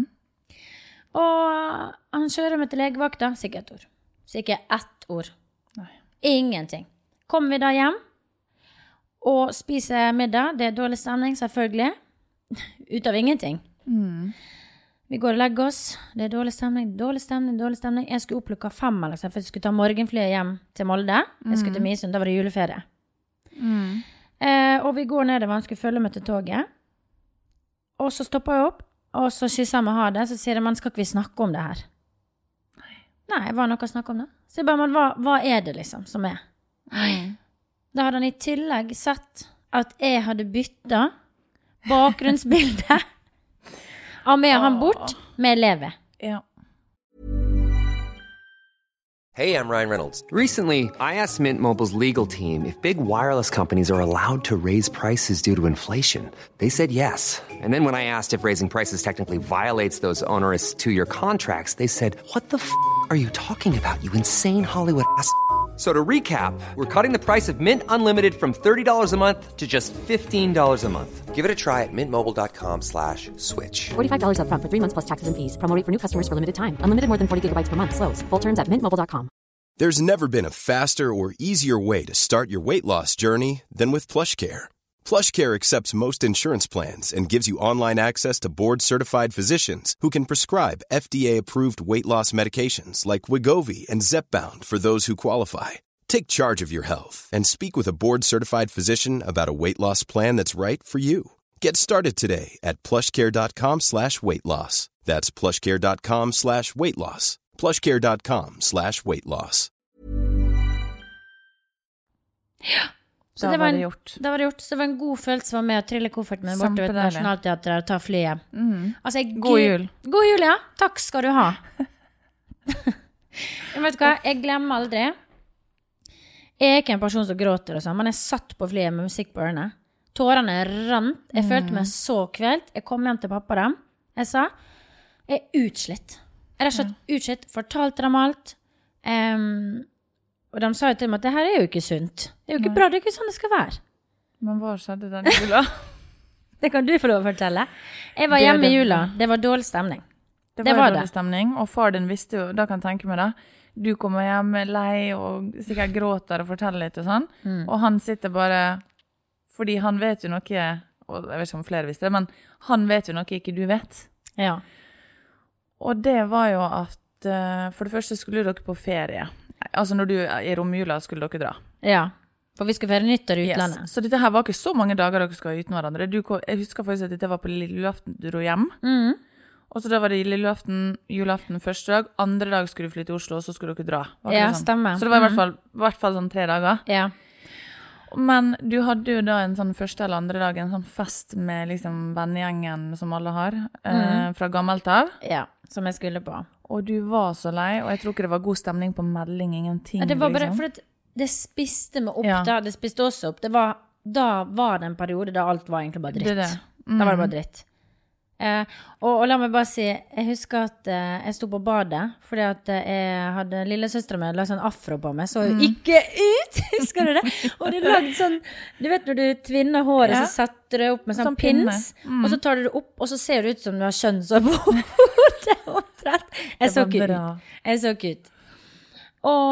[SPEAKER 2] Og han kjører meg til legevakta, sikkert et ord. Sikkert 1 ord.
[SPEAKER 3] Nei.
[SPEAKER 2] Ingenting. Kom vi da hjem, og spiser middag. Det er dårlig stemning, selvfølgelig. Ut av ingenting. Vi går og legger oss. Det er dårlig stemning, dårlig stemning, dårlig stemning. Jeg skulle opp klokka 5, liksom, for jeg skulle ta morgenflyet hjem til Molde. Jeg skulle til Misund, da var det juleferie. Og vi går ned, han skulle følge meg til toget. Og så stopper jeg opp, og så kysser jeg med ha det, så sier jeg, men skal ikke vi snakke om det her? Nei, var noe å snakke om det? Så jeg bare, men hva er det liksom som er? Da hadde han i tillegg sett at jeg hadde byttet bakgrunnsbildet av med han bort med Levi.
[SPEAKER 3] Ja.
[SPEAKER 4] Hey, I'm Ryan Reynolds. Recently, I asked Mint Mobile's legal team if big wireless companies are allowed to raise prices due to inflation. They said yes. And then when I asked if raising prices technically violates those onerous 2-year contracts, they said, what the f*** are you talking about, you insane Hollywood ass f- So to recap, we're cutting the price of Mint Unlimited from $30 a month to just $15 a month. Give it a try at mintmobile.com/switch.
[SPEAKER 5] $45 up front for 3 months plus taxes and fees. Promo rate for new customers for limited time. Unlimited more than 40 gigabytes per month. Slows full terms at mintmobile.com.
[SPEAKER 6] There's never been a faster or easier way to start your weight loss journey than with PlushCare. PlushCare accepts most insurance plans and gives you online access to board-certified physicians who can prescribe FDA-approved weight loss medications like Wegovy and Zepbound for those who qualify. Take charge of your health and speak with a board-certified physician about a weight loss plan that's right for you. Get started today at plushcare.com/weight-loss. That's plushcare.com/weight-loss. plushcare.com/weight-loss.
[SPEAKER 2] Ja. Så det var det gjort. Det var det gjort. Så det var en god følelse for meg å trille kofferten min borte ved Nationalteatret og ta flyet. Altså,
[SPEAKER 3] God jul.
[SPEAKER 2] God jul, ja. Takk skal du ha. Jeg vet hva, jeg glemmer aldri. Jeg er ikke en person som gråter og sånn, men jeg satt på flyet med musikk på ørene. Tårene rant. Jeg følte meg så kvelt. Jeg kom hjem til pappa dem. Jeg sa, jeg er utslitt. Jeg er rett utslitt, fortalte dem alt. Og de sa jo til meg at det her er jo ikke sunt. Det er jo ikke bra, det er ikke sånn det skal være.
[SPEAKER 3] Men hva skjedde den jula?
[SPEAKER 2] Det kan du få lov å fortelle. Jeg var hjemme i jula. Det var dårlig stemning.
[SPEAKER 3] Det var dårlig stemning, og far din visste jo, da kan jeg tenke meg det, du kommer hjem lei og sikkert gråter og forteller litt og sånn, og han sitter bare, fordi han vet jo noe, og jeg vet ikke om flere visste det, men han vet jo noe ikke du vet.
[SPEAKER 2] Ja.
[SPEAKER 3] Og det var jo at, for det første skulle dere på ferie. Altså når du i romjula skulle dere dra.
[SPEAKER 2] Ja, for vi skal feire nyttår i utlandet.
[SPEAKER 3] Yes. Så dette her var ikke så mange dager dere skal uten hverandre. Jeg husker faktisk at dette var på lille julaften du dro hjem. Og så da var det lille julaften første dag, andre dag skulle du fly til Oslo, og så skulle dere dra.
[SPEAKER 2] Ja,
[SPEAKER 3] sånn?
[SPEAKER 2] stemmer.
[SPEAKER 3] Så det var i hvert fall sånn 3 dager.
[SPEAKER 2] Ja.
[SPEAKER 3] Men du hadde jo da en sånn første eller andre dag, en sånn fest med liksom vennegjengen som alle har, fra gammelt av.
[SPEAKER 2] Ja, som jeg skulle på.
[SPEAKER 3] Og du var så lei, og jeg tror ikke det var god stemning på melding, ingenting.
[SPEAKER 2] Ja, det var bare,
[SPEAKER 3] liksom.
[SPEAKER 2] for det spiste meg opp da, det spiste også opp. Da var det en periode da alt var egentlig bare dritt. Da var det bare dritt. Og la meg bare si, jeg husker at jeg stod på badet, fordi at jeg hadde lillesøsteren min lagt sånn afro på meg, så ikke ut, husker du det? Og det lagde sånn, du vet når du tvinner håret, så setter du det opp med sånn pins, og så tar du det opp, og så ser det ut som du har kjønnsår på hodet, omtrent. Jeg så ikke ut. Og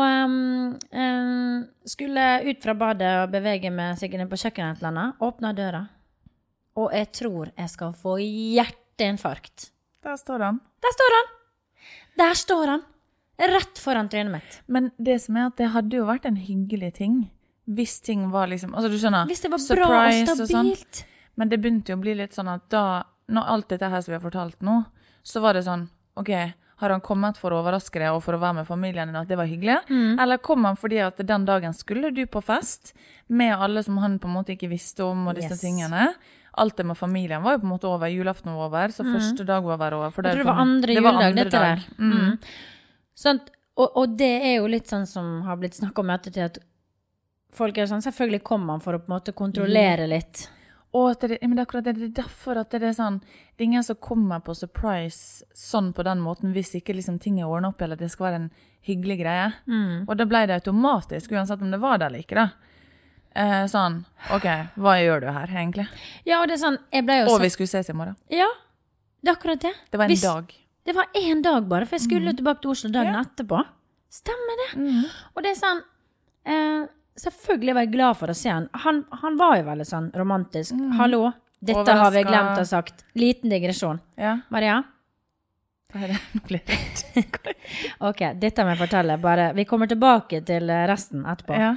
[SPEAKER 2] skulle ut fra badet og bevege meg sikkert inn på kjøkkenet et eller annet, åpnet døra. Og jeg tror jeg skal få hjerteinfarkt.
[SPEAKER 3] Der står han.
[SPEAKER 2] Der står han. Rett foran trynet mitt.
[SPEAKER 3] Men det som er at det hadde jo vært en hyggelig ting. Hvis ting var liksom, altså du skjønner,
[SPEAKER 2] hvis det var bra og stabilt.
[SPEAKER 3] Sånn. Men det begynte jo å bli litt sånn at da, når alt dette her som vi har fortalt nå, så var det sånn, ok, Har han kommet for å overraske deg og for å være med familien din at det var hyggelig? Eller kom han fordi at den dagen skulle du på fest med alle som han på en måte ikke visste om og disse tingene? Alt det med familien var jo på en måte over, julaften var over, så første dag var over. For
[SPEAKER 2] jeg tror det var andre juledag, dette der. Sånn, og det jo litt sånn som har blitt snakket om etter til at folk sånn, selvfølgelig kommer man for å på en måte kontrollere litt.
[SPEAKER 3] Og men det akkurat det derfor at det sånn, det ingen som kommer på surprise sånn på den måten, hvis ikke liksom ting ordnet opp, eller det skal være en hyggelig greie. Og da ble det automatisk, uansett om det var det eller ikke da. Sånn, ok, hva gjør du her egentlig?
[SPEAKER 2] Ja, og det sånn, jeg ble jo
[SPEAKER 3] og vi skulle ses i morgen.
[SPEAKER 2] Ja, det akkurat det.
[SPEAKER 3] Det var en dag.
[SPEAKER 2] Det var en dag bare, for jeg skulle tilbake til Oslo dagen etterpå. Stemmer det? Og det sånn, selvfølgelig var jeg glad for å se han. Han var jo veldig sånn romantisk. Hallo, dette har vi glemt å ha sagt. Liten digresjon. Ja. Maria?
[SPEAKER 3] Hva det? Nå blir det rett.
[SPEAKER 2] Ok, dette må jeg fortelle. Bare, vi kommer tilbake til resten etterpå.
[SPEAKER 3] Ja.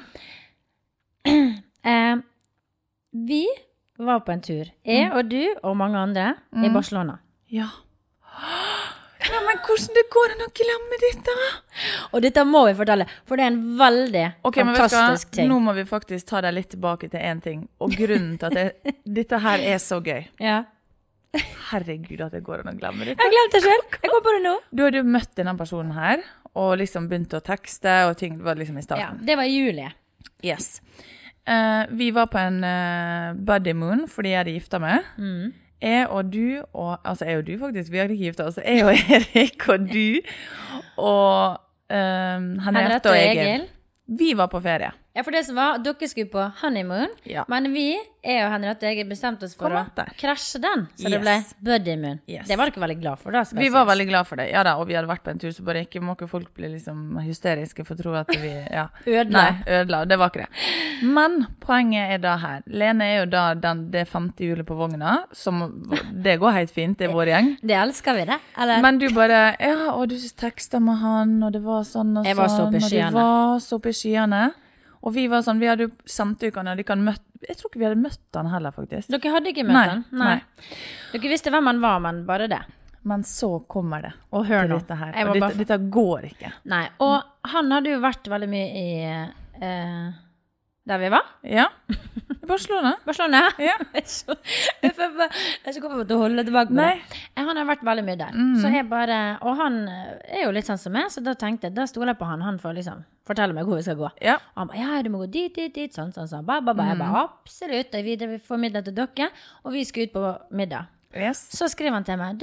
[SPEAKER 2] Vi var på en tur. Jeg og du og mange andre i Barcelona.
[SPEAKER 3] Ja. Ja, men hvordan det går an å glemme dette?
[SPEAKER 2] Og dette må vi fortelle, for det en veldig fantastisk ting.
[SPEAKER 3] Nå må vi faktisk ta deg litt tilbake til en ting, og grunnen til at dette her så gøy.
[SPEAKER 2] Ja.
[SPEAKER 3] Herregud at det går an å glemme dette.
[SPEAKER 2] Jeg glemte det selv, jeg kom på det nå.
[SPEAKER 3] Du hadde jo møtt denne personen her, og liksom begynt å tekste, og ting var liksom i starten.
[SPEAKER 2] Ja, det var i juli.
[SPEAKER 3] Yes. Vi var på en buddy moon, fordi jeg hadde giftet meg. Jeg og du, altså jeg og du faktisk, vi hadde ikke giftet oss, jeg og Erik og du, og Henriette og Egil. Vi var på ferie.
[SPEAKER 2] Ja, for det som var, dere skulle på honeymoon, men vi, jeg og Henriette og Egil bestemte oss for å krasje den, så det ble buddy moon. Det var dere veldig glad for da, skal
[SPEAKER 3] vi var veldig glad for det, ja da, og vi hadde vært på en tur, så bare ikke må ikke folk bli liksom hysteriske for å tro at vi,
[SPEAKER 2] ødela.
[SPEAKER 3] Nei, ødela, det var ikke det. Men poenget da her, Lene jo da det 5. juli på vogna, som det går helt fint, det vår gjeng.
[SPEAKER 2] Det elsker vi det, eller?
[SPEAKER 3] Men du bare, og du tekstet med han, og det var sånn og sånn.
[SPEAKER 2] Jeg var så oppe i skyene.
[SPEAKER 3] Og det var så oppe i skyene. Og vi var sånn, vi hadde jo sendt ut han, jeg tror ikke vi hadde møtt han heller faktisk.
[SPEAKER 2] Dere hadde ikke møtt han? Nei. Dere visste hvem han var, men bare det.
[SPEAKER 3] Men så kommer det.
[SPEAKER 2] Og hør nå.
[SPEAKER 3] Dette her. Og dette går ikke.
[SPEAKER 2] Nei, og han hadde jo vært veldig mye i der vi var.
[SPEAKER 3] Ja, i Barcelona.
[SPEAKER 2] Barcelona?
[SPEAKER 3] Ja.
[SPEAKER 2] Jeg skal komme til å holde tilbake på det. Han har vært veldig mye der. Så jeg bare, og han jo litt sånn som meg, så da tenkte jeg, da stoler jeg på han får liksom fortelle meg hvor vi skal gå.
[SPEAKER 3] Ja.
[SPEAKER 2] Og han bare, du må gå dit, sånn. Jeg bare, absolutt, og vi får middag til dere, og vi skal ut på middag.
[SPEAKER 3] Yes.
[SPEAKER 2] Så skriver han til meg,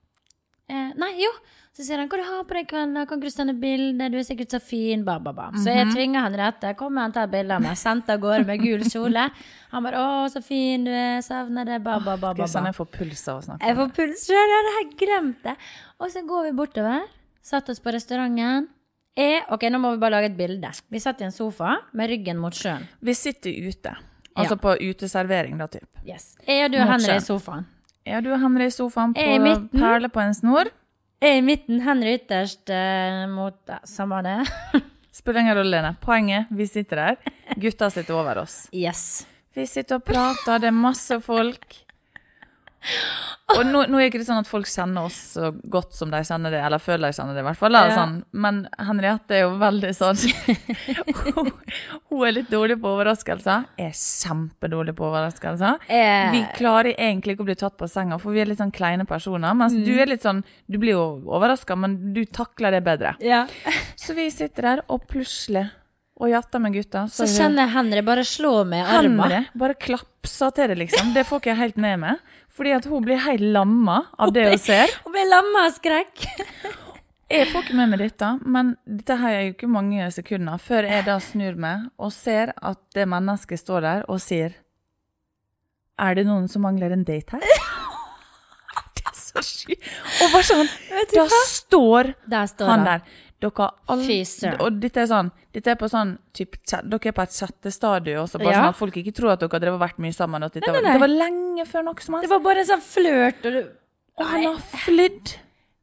[SPEAKER 2] så sier han, hva du har på deg kan du sende bilder, du sikkert så fin, Så jeg tvinger han rett, kommer han til bilder av meg, sendt av gårde med gul kjole. Han bare, så fin du savner det,
[SPEAKER 3] Sånn jeg får puls av å snakke.
[SPEAKER 2] Jeg får puls, jeg hadde glemt det. Og så går vi bortover, satt oss på restauranten. Ok, nå må vi bare lage et bilde. Vi satt i en sofa med ryggen mot sjøen.
[SPEAKER 3] Vi sitter ute, altså på uteservering da, typ.
[SPEAKER 2] Yes. Jeg og du og Henry i sofaen.
[SPEAKER 3] Ja, du og Henry i sofaen på perle på en snor.
[SPEAKER 2] Jeg i midten, Henry ytterst mot samme det.
[SPEAKER 3] Spiller ingen rolle, Lene. Poenget, vi sitter der. Gutta sitter over oss.
[SPEAKER 2] Yes.
[SPEAKER 3] Vi sitter og prater, det masse folk. Og nå ikke det sånn at folk kjenner oss så godt som de kjenner det, eller føler de kjenner det i hvert fall. Sånn. Men Henriette jo veldig sånn, hun litt dårlig på overraskelser. Jeg kjempedårlig på overraskelser. Vi klarer egentlig ikke å bli tatt på senga, for vi litt sånn kleine personer. Mens du litt sånn, du blir jo overrasket, men du takler det bedre.
[SPEAKER 2] Ja.
[SPEAKER 3] Så vi sitter der og plutselig og jatter med gutta.
[SPEAKER 2] Så kjenner Henry bare slå med armen.
[SPEAKER 3] Henry bare klapser til det liksom. Det får ikke jeg helt med meg. Fordi at hun blir helt lamma av det hun ser.
[SPEAKER 2] Hun blir lamma av skrekk.
[SPEAKER 3] Jeg får ikke med meg dette, men dette her jo ikke mange sekunder før jeg da snur meg og ser at det mennesket står der og sier, det noen som mangler en date her? Det så sykt. Og bare sånn, da står han der. Og dette sånn, dette på sånn typ, dere på et chattestadium også, bare sånn at folk ikke tror at dere hadde vært mye sammen. At det var lenge før noe som helst.
[SPEAKER 2] Det var bare en sånn flørt.
[SPEAKER 3] Og han har flydd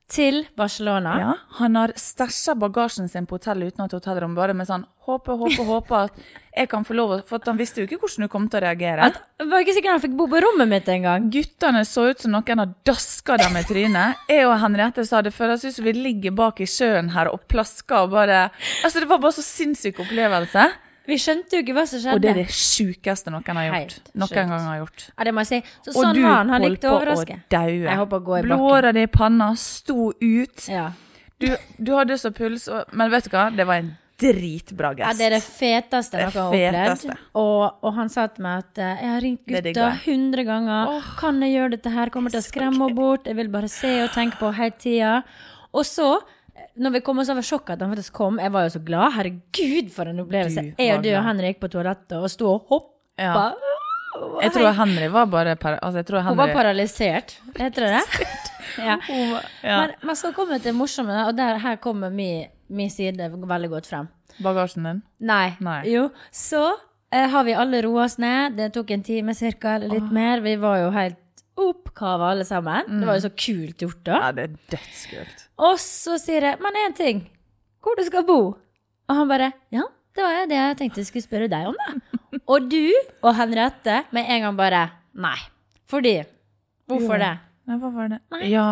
[SPEAKER 2] til Barcelona.
[SPEAKER 3] Ja, han har stasjet bagasjen sin på hotellet uten at hotellrom, bare med sånn, håper at jeg kan få lov, for at han visste jo ikke hvordan du kom til å reagere.
[SPEAKER 2] Det var ikke sikkert han fikk bo på rommet mitt en gang.
[SPEAKER 3] Guttene så ut som noen har dasket dem i trynet. Jeg og Henriette sa det føles ut som vi ligger bak i sjøen her og plasker og bare, altså det var bare så sinnssyk opplevelse.
[SPEAKER 2] Vi skjønte jo ikke hva som skjedde.
[SPEAKER 3] Og det er det sykeste noen har gjort. Noen gang har gjort.
[SPEAKER 2] Ja, det må jeg si. Så sånn var han likte å overraske.
[SPEAKER 3] Og du holdt på å daue.
[SPEAKER 2] Jeg håper å gå i bakken.
[SPEAKER 3] Blåra di i panna, sto ut.
[SPEAKER 2] Ja.
[SPEAKER 3] Du hadde så puls, men vet du hva? Det var en dritbra gest.
[SPEAKER 2] Ja, det er det feteste jeg har opplevd. Og han sa til meg at jeg har ringt gutta 100 ganger. Kan jeg gjøre dette her? Kommer til å skremme henne bort. Jeg vil bare se og tenke på hele tiden. Og så, når vi kom oss over sjokket at han faktisk kom, jeg var jo så glad. Herregud, for en opplevelse. Jeg og du og Henrik på toalettet og stod og hoppet.
[SPEAKER 3] Ja. Jeg tror Henry var bare
[SPEAKER 2] Hun var paralysert, heter det det? Ja. Men så kommer det til morsomme, og her kommer min side veldig godt frem.
[SPEAKER 3] Bagasjen din?
[SPEAKER 2] Nei. Jo, så har vi alle roet oss ned. Det tok en time cirka, eller litt mer. Vi var jo helt oppkava alle sammen. Det var jo så kult gjort da.
[SPEAKER 3] Ja, det er dødskult.
[SPEAKER 2] Og så sier jeg, men en ting, hvor du skal bo? Og han bare, ja, det var det jeg tenkte jeg skulle spørre deg om da. Og du og Henriette med en gang bare, nei. Fordi, hvorfor det?
[SPEAKER 3] Nei, hva var det? Nei. Ja.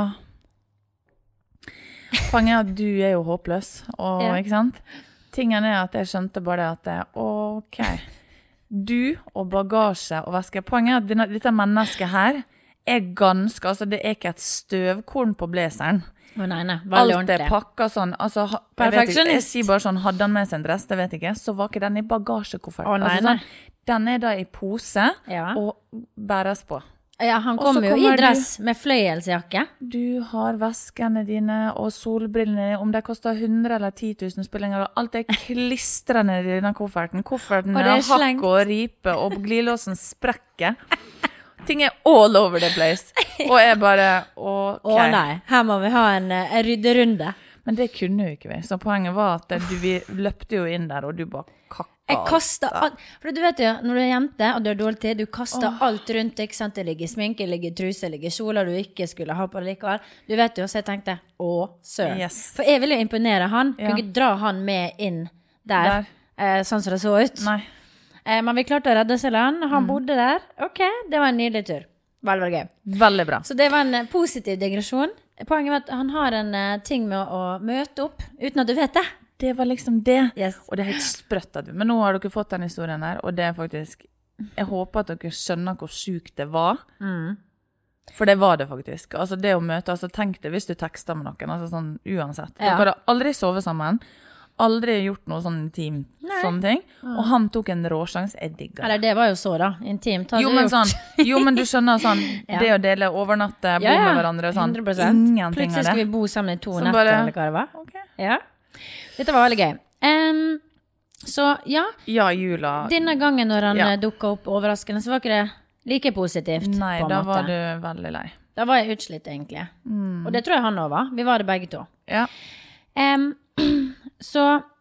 [SPEAKER 3] Poenget er at du er jo håpløs, og, ikke sant? Tingen er at jeg skjønte bare at ok, du og bagasje og væske. Poenget er at dette mennesket her er ganske, altså det er ikke et støvkorn på blazeren.
[SPEAKER 2] Nei, veldig
[SPEAKER 3] alt
[SPEAKER 2] ordentlig.
[SPEAKER 3] er pakket sånn, altså, jeg sier bare sånn, hadde han med seg en dress, det vet jeg ikke, så var ikke den i bagasjekofferten.
[SPEAKER 2] Nei.
[SPEAKER 3] Sånn, den er da i pose, og bæres på.
[SPEAKER 2] Ja, han kommer jo i dress med fløyelsjakke.
[SPEAKER 3] Du har veskene dine og solbrillene, om det koster 100 eller 10 000 spillinger, og alt er klistrende i denne kofferten. Kofferten er hakk og ripe, og glidelåsen sprekker. Ting er all over the place. Og jeg bare,
[SPEAKER 2] nei, her må vi ha en rydderunde.
[SPEAKER 3] Men det kunne jo ikke vi. Så poenget var at vi løpte jo inn der, og du bare kakka.
[SPEAKER 2] Jeg kastet alt. For du vet jo, når du er jente, og du har dårlig tid, du kaster alt rundt, ikke sant? Det ligger sminke, det ligger truse, det ligger kjoler du ikke skulle ha på likevel. Du vet jo, så jeg tenkte, søren.
[SPEAKER 3] Yes.
[SPEAKER 2] For jeg ville jo imponere han. Kunne ikke dra han med inn der. Sånn som det så ut.
[SPEAKER 3] Nei.
[SPEAKER 2] Men vi klarte å redde Seland. Han bodde der. Ok, det var en nydelig tur. Veldig gøy.
[SPEAKER 3] Veldig bra.
[SPEAKER 2] Så det var en positiv digresjon. Poenget var at han har en ting med å møte opp uten at du vet det.
[SPEAKER 3] Det var liksom det.
[SPEAKER 2] Yes.
[SPEAKER 3] Og det er helt sprøtt at men nå har dere fått den historien her, og det er faktisk, jeg håper at dere skjønner hvor sykt det var. For det var det faktisk. Altså det å møte, altså tenk det hvis du tekster med noen, altså sånn uansett. Dere hadde aldri sovet sammen, aldri gjort noe sånn intimt, sånne ting. Og han tok en råsjans, jeg digger det.
[SPEAKER 2] Eller det var jo så da, intimt.
[SPEAKER 3] Jo, men du skjønner sånn, det å dele overnatte, bo med hverandre, sånn,
[SPEAKER 2] 100%.
[SPEAKER 3] ingenting av det.
[SPEAKER 2] Plutselig skal vi bo sammen i 2
[SPEAKER 3] som
[SPEAKER 2] netter,
[SPEAKER 3] bare,
[SPEAKER 2] eller hva det var.
[SPEAKER 3] Okay.
[SPEAKER 2] Ja, dette var veldig gøy. Så ja,
[SPEAKER 3] jula.
[SPEAKER 2] Denne gangen når han dukket opp overraskende, så var ikke det like positivt.
[SPEAKER 3] Nei,
[SPEAKER 2] på en
[SPEAKER 3] da
[SPEAKER 2] måte.
[SPEAKER 3] var du veldig lei.
[SPEAKER 2] Da var jeg utslitt egentlig. Og det tror jeg han også var. Vi var det begge to.
[SPEAKER 3] Ja.
[SPEAKER 2] Så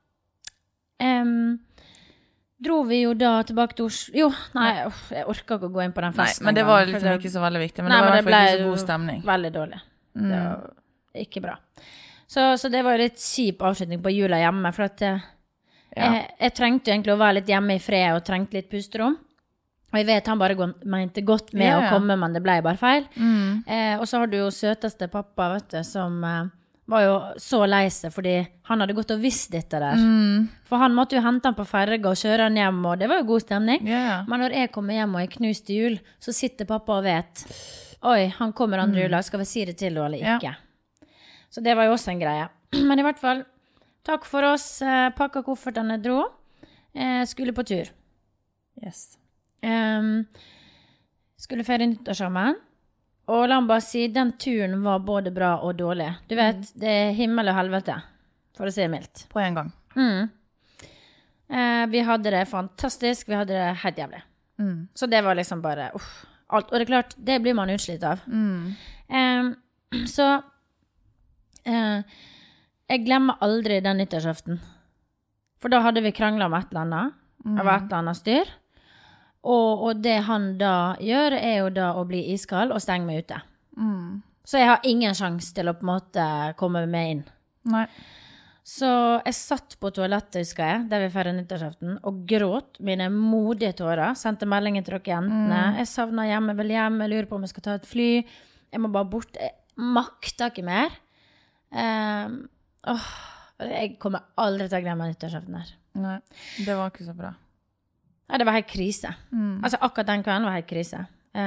[SPEAKER 2] dro vi jo da tilbake til Oslo. Jo, nei, jeg orker ikke å gå inn på den festen.
[SPEAKER 3] Nei, men det var liksom ikke så veldig viktig. Men det var i hvert fall ikke så god stemning.
[SPEAKER 2] Veldig dårlig. Det var ikke bra. Så det var jo litt kjip avslutning på jula hjemme, for at jeg trengte egentlig å være litt hjemme i fred og trengte litt pusterom. Og jeg vet han bare mente godt med å komme, men det ble bare feil. Og så har du jo søteste pappa, vet du, som var jo så lei seg, fordi han hadde gått og visst dette der. For han måtte jo hente han på ferge og kjøre han hjem, og det var jo god stemning. Men når jeg kommer hjem og er knust i jul, så sitter pappa og vet, oi, han kommer andre jula, skal vi si det til henne eller ikke? Så det var jo også en greie. Men i hvert fall, takk for oss, pakket koffertene dro, skulle på tur.
[SPEAKER 3] Yes.
[SPEAKER 2] Skulle feire nyttår sammen. Og la meg bare si, den turen var både bra og dårlig. Du vet, det er himmel og helvete, for å si det mildt.
[SPEAKER 3] På en gang.
[SPEAKER 2] Vi hadde det fantastisk, vi hadde det helt jævlig. Så det var liksom bare, alt. Og det er klart, det blir man utslitt av. Så jeg glemmer aldri den nyttårsaften. For da hadde vi kranglet om et eller annet, av et eller annet styr. Og det han da gjør, er jo da å bli iskald og stenge meg ute. Så jeg har ingen sjans til å på en måte komme med inn.
[SPEAKER 3] Nei.
[SPEAKER 2] Så jeg satt på toalettet, husker jeg, der vi feiret nyttårsaften, og gråt mine modige tårer. Sendte meldingen til dere jentene. Jeg savner hjem, jeg vil hjem, jeg lurer på om jeg skal ta et fly. Jeg må bare bort. Jeg makter ikke mer. Jeg kommer aldri til å glemme nyttårsaften her.
[SPEAKER 3] Nei, det var ikke så bra.
[SPEAKER 2] Ja, det var helt krise. Altså akkurat den kvelden var helt krise.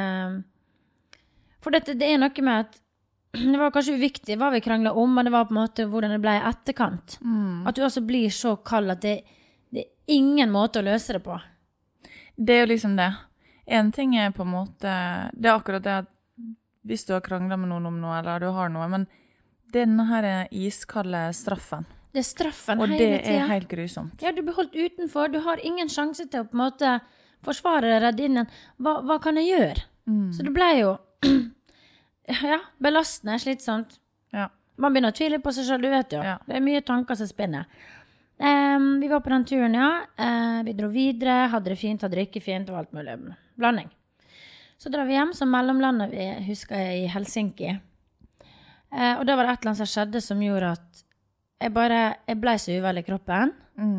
[SPEAKER 2] For det er noe med at det var kanskje uviktig hva vi kranglet om, men det var på en måte hvordan det ble i etterkant. At du også blir så kald at det er ingen måte å løse det på.
[SPEAKER 3] Det er jo liksom det. En ting er på en måte, det er akkurat det at hvis du har kranglet med noen om noe, eller du har noe, men det er denne her iskalde straffen.
[SPEAKER 2] Det er straffen
[SPEAKER 3] og
[SPEAKER 2] hele tiden.
[SPEAKER 3] Og det er helt grusomt.
[SPEAKER 2] Ja, du blir holdt utenfor, du har ingen sjanse til å på en måte forsvare deg, redde inn. Hva kan jeg gjøre? Så det ble jo belastende, slitsomt.
[SPEAKER 3] Ja.
[SPEAKER 2] Man begynner å tvile på seg selv, du vet jo. Det er mye tanker som spinner. Vi var på den turen, vi dro videre, hadde det fint, hadde det ikke fint, og alt mulig blanding. Så drar vi hjem, så mellomlandet vi, husker jeg, i Helsinki. Og da var det et eller annet som skjedde som gjorde at jeg ble så uvel i kroppen.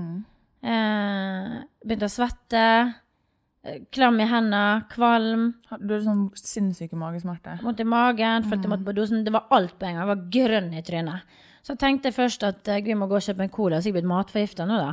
[SPEAKER 2] Begynte å svette, klam i hendene, kvalm.
[SPEAKER 3] Du hadde sånn sinnssyke magesmerte.
[SPEAKER 2] Vondt i magen, følte måtte på dosen. Det var alt på en gang, jeg var grønn i trynet. Så tenkte jeg først at vi må gå og kjøpe en cola, så jeg ble matforgiftet nå da.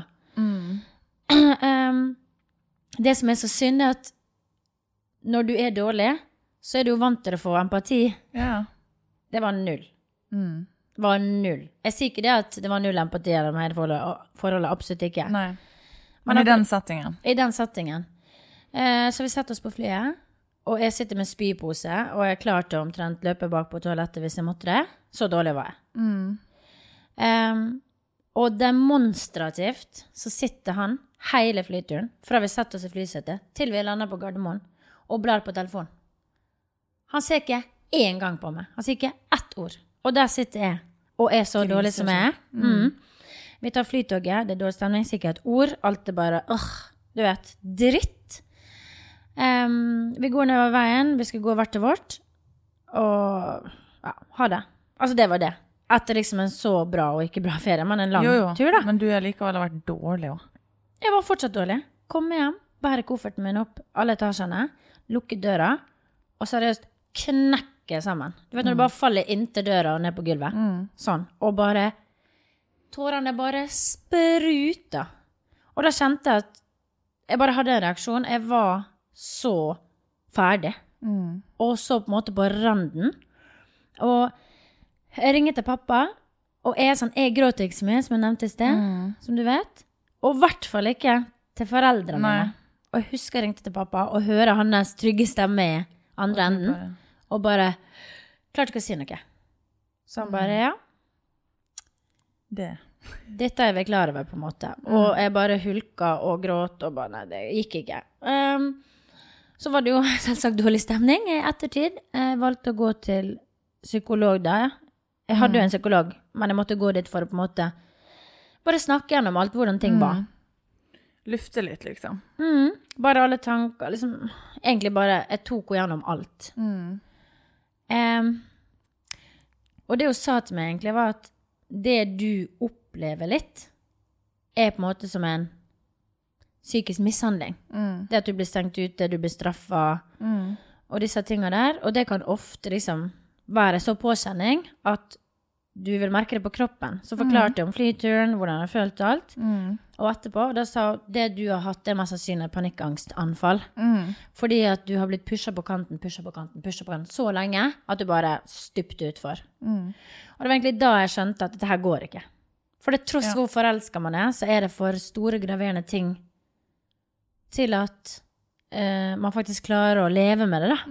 [SPEAKER 2] Det som er så synd er at når du er dårlig, så er du jo vant til å få empati.
[SPEAKER 3] Ja.
[SPEAKER 2] Det var null. Det var null. Jeg sier ikke det at det var null empati eller med forholdet, absolutt ikke.
[SPEAKER 3] Nei. Men i den settingen?
[SPEAKER 2] I den settingen. Så vi setter oss på flyet, og jeg sitter med spypose, og jeg er klar til å omtrent løpe bak på toalettet hvis jeg måtte det. Så dårlig var jeg. Og demonstrativt så sitter han hele flyturen, fra vi setter oss i flysetet, til vi lander på Gardermoen, og blar på telefon. Han ser ikke en gang på meg. Han sier ikke ett ord. Og der sitter jeg, og er så dårlig som jeg er. Vi tar flytoget, det er dårlig stemning, sikkert et ord, alt er bare, du vet, dritt. Vi går nedover veien, vi skal gå hvert til vårt, og ha det. Altså det var det. Etter liksom en så bra og ikke bra ferie, men en lang tur da.
[SPEAKER 3] Men du har likevel vært dårlig også.
[SPEAKER 2] Jeg var fortsatt dårlig. Kom hjem, bære kofferten min opp, alle etasjene, lukke døra, og seriøst knekke sammen. Du vet når du bare faller inn til døra og ned på gulvet. Sånn. Og bare, tårene bare spruta. Og da kjente jeg at jeg bare hadde en reaksjon. Jeg var så ferdig. Og så på en måte på randen. Og jeg ringer til pappa, og jeg gråter ikke så mye, som jeg nevnte i sted, som du vet. Og i hvert fall ikke til foreldrene mine. Og jeg husker jeg ringte til pappa, og hører hans trygge stemme i andre enden. Og bare, klarte ikke å si noe. Så han bare, dette er vi klar over på en måte. Og jeg bare hulka og gråt, og bare, nei, det gikk ikke. Så var det jo selvsagt dårlig stemning i ettertid. Jeg valgte å gå til psykolog da. Jeg hadde jo en psykolog, men jeg måtte gå dit for å på en måte bare snakke gjennom alt, hvordan ting var.
[SPEAKER 3] Lufte litt, liksom.
[SPEAKER 2] Bare alle tanker, liksom, egentlig bare, jeg tok gjennom alt. Og det hun sa til meg egentlig var at det du opplever litt, er på en måte som en psykisk mishandling. Det at du blir stengt ute, du blir straffet, og disse tingene der, og det kan ofte liksom være så påkjenning at du vil merke det på kroppen. Så forklarte jeg om flyturen, hvordan jeg følte alt. Og etterpå, da sa hun, det du har hatt, det er mest sannsynlig panikkangstanfall. Fordi at du har blitt pushet på kanten, så lenge, at du bare stupte utfor. Og det var egentlig da jeg skjønte at dette her går ikke. For det tross hvor forelsket man er, så er det for store graverende ting til at man faktisk klarer å leve med det da.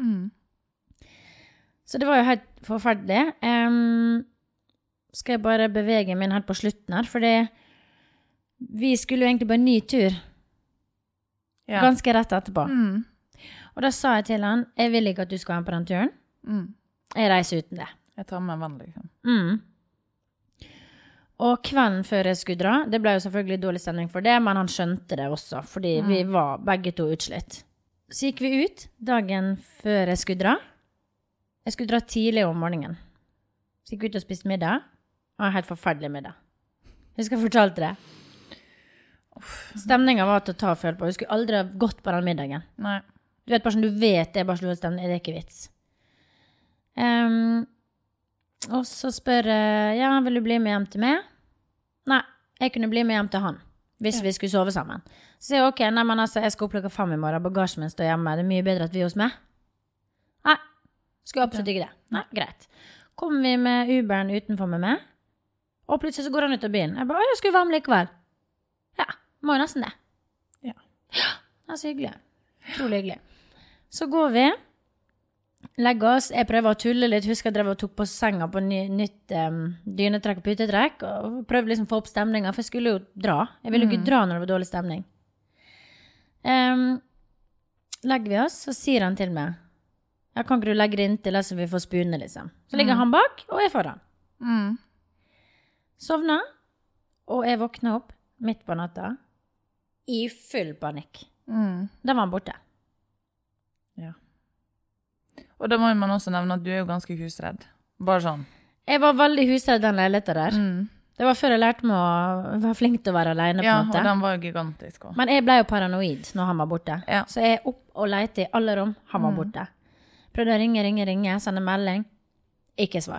[SPEAKER 2] Så det var jo helt forferdelig. Skal jeg bare bevege min helt på slutten her, fordi vi skulle jo egentlig på en ny tur. Ganske rett etterpå. Og da sa jeg til han, jeg vil ikke at du skal være med på den turen. Jeg reiser uten det.
[SPEAKER 3] Jeg tar med en venn, liksom.
[SPEAKER 2] Og kvelden før jeg skulle dra, det ble jo selvfølgelig dårlig stemning for det, men han skjønte det også, fordi vi var begge to utslitt. Så gikk vi ut dagen før jeg skulle dra. Jeg skulle dra tidlig om morgenen. Så gikk ut og spiste middag. Det var en helt forferdelig middag. Husker jeg fortalte det. Stemningen var til å ta og føle på. Jeg skulle aldri ha gått på den middagen.
[SPEAKER 3] Nei.
[SPEAKER 2] Du vet bare som du vet, det bare slår stemning, det er ikke vits. Og så spør ja, vil du bli med hjem til meg? Nei, jeg kunne bli med hjem til han, hvis vi skulle sove sammen. Så sier jeg, ok, nei, men altså, jeg skal opp klokka 5 i morgen, bagasjen min står hjemme, det er mye bedre at vi er hos meg. Nei, skal absolutt ikke det. Nei, greit. Kommer vi med Uberen utenfor med meg, og plutselig så går han ut av bilen. Jeg bare, jeg skulle være med likevel. Ja, må jo nesten det.
[SPEAKER 3] Ja.
[SPEAKER 2] Ja, det er så hyggelig. Utrolig hyggelig. Så går vi, legger oss, jeg prøver å tulle litt, husker jeg drev og tok på senga på nytt dynetrekk og putetrekk, og prøvde liksom å få opp stemningen, for jeg skulle jo dra. Jeg ville jo ikke dra når det var dårlig stemning. Legger vi oss, så sier han til meg, ja, kan ikke du legge det inntil, så vi får spune, liksom. Så ligger han bak, og jeg foran. Sovna, og jeg våkner opp midt på natta, i full panikk. Da var han borte.
[SPEAKER 3] Ja. Og da må man også nevne at du er jo ganske husredd. Bare sånn.
[SPEAKER 2] Jeg var veldig husredd den leiligheten der. Det var før jeg lærte meg å være flink til å være alene på en måte.
[SPEAKER 3] Ja, og den var jo gigantisk også.
[SPEAKER 2] Men jeg ble jo paranoid når han var borte.
[SPEAKER 3] Ja.
[SPEAKER 2] Så jeg opp og lette i alle rom, han var borte. Prøvde å ringe, sende melding. Ikke svar.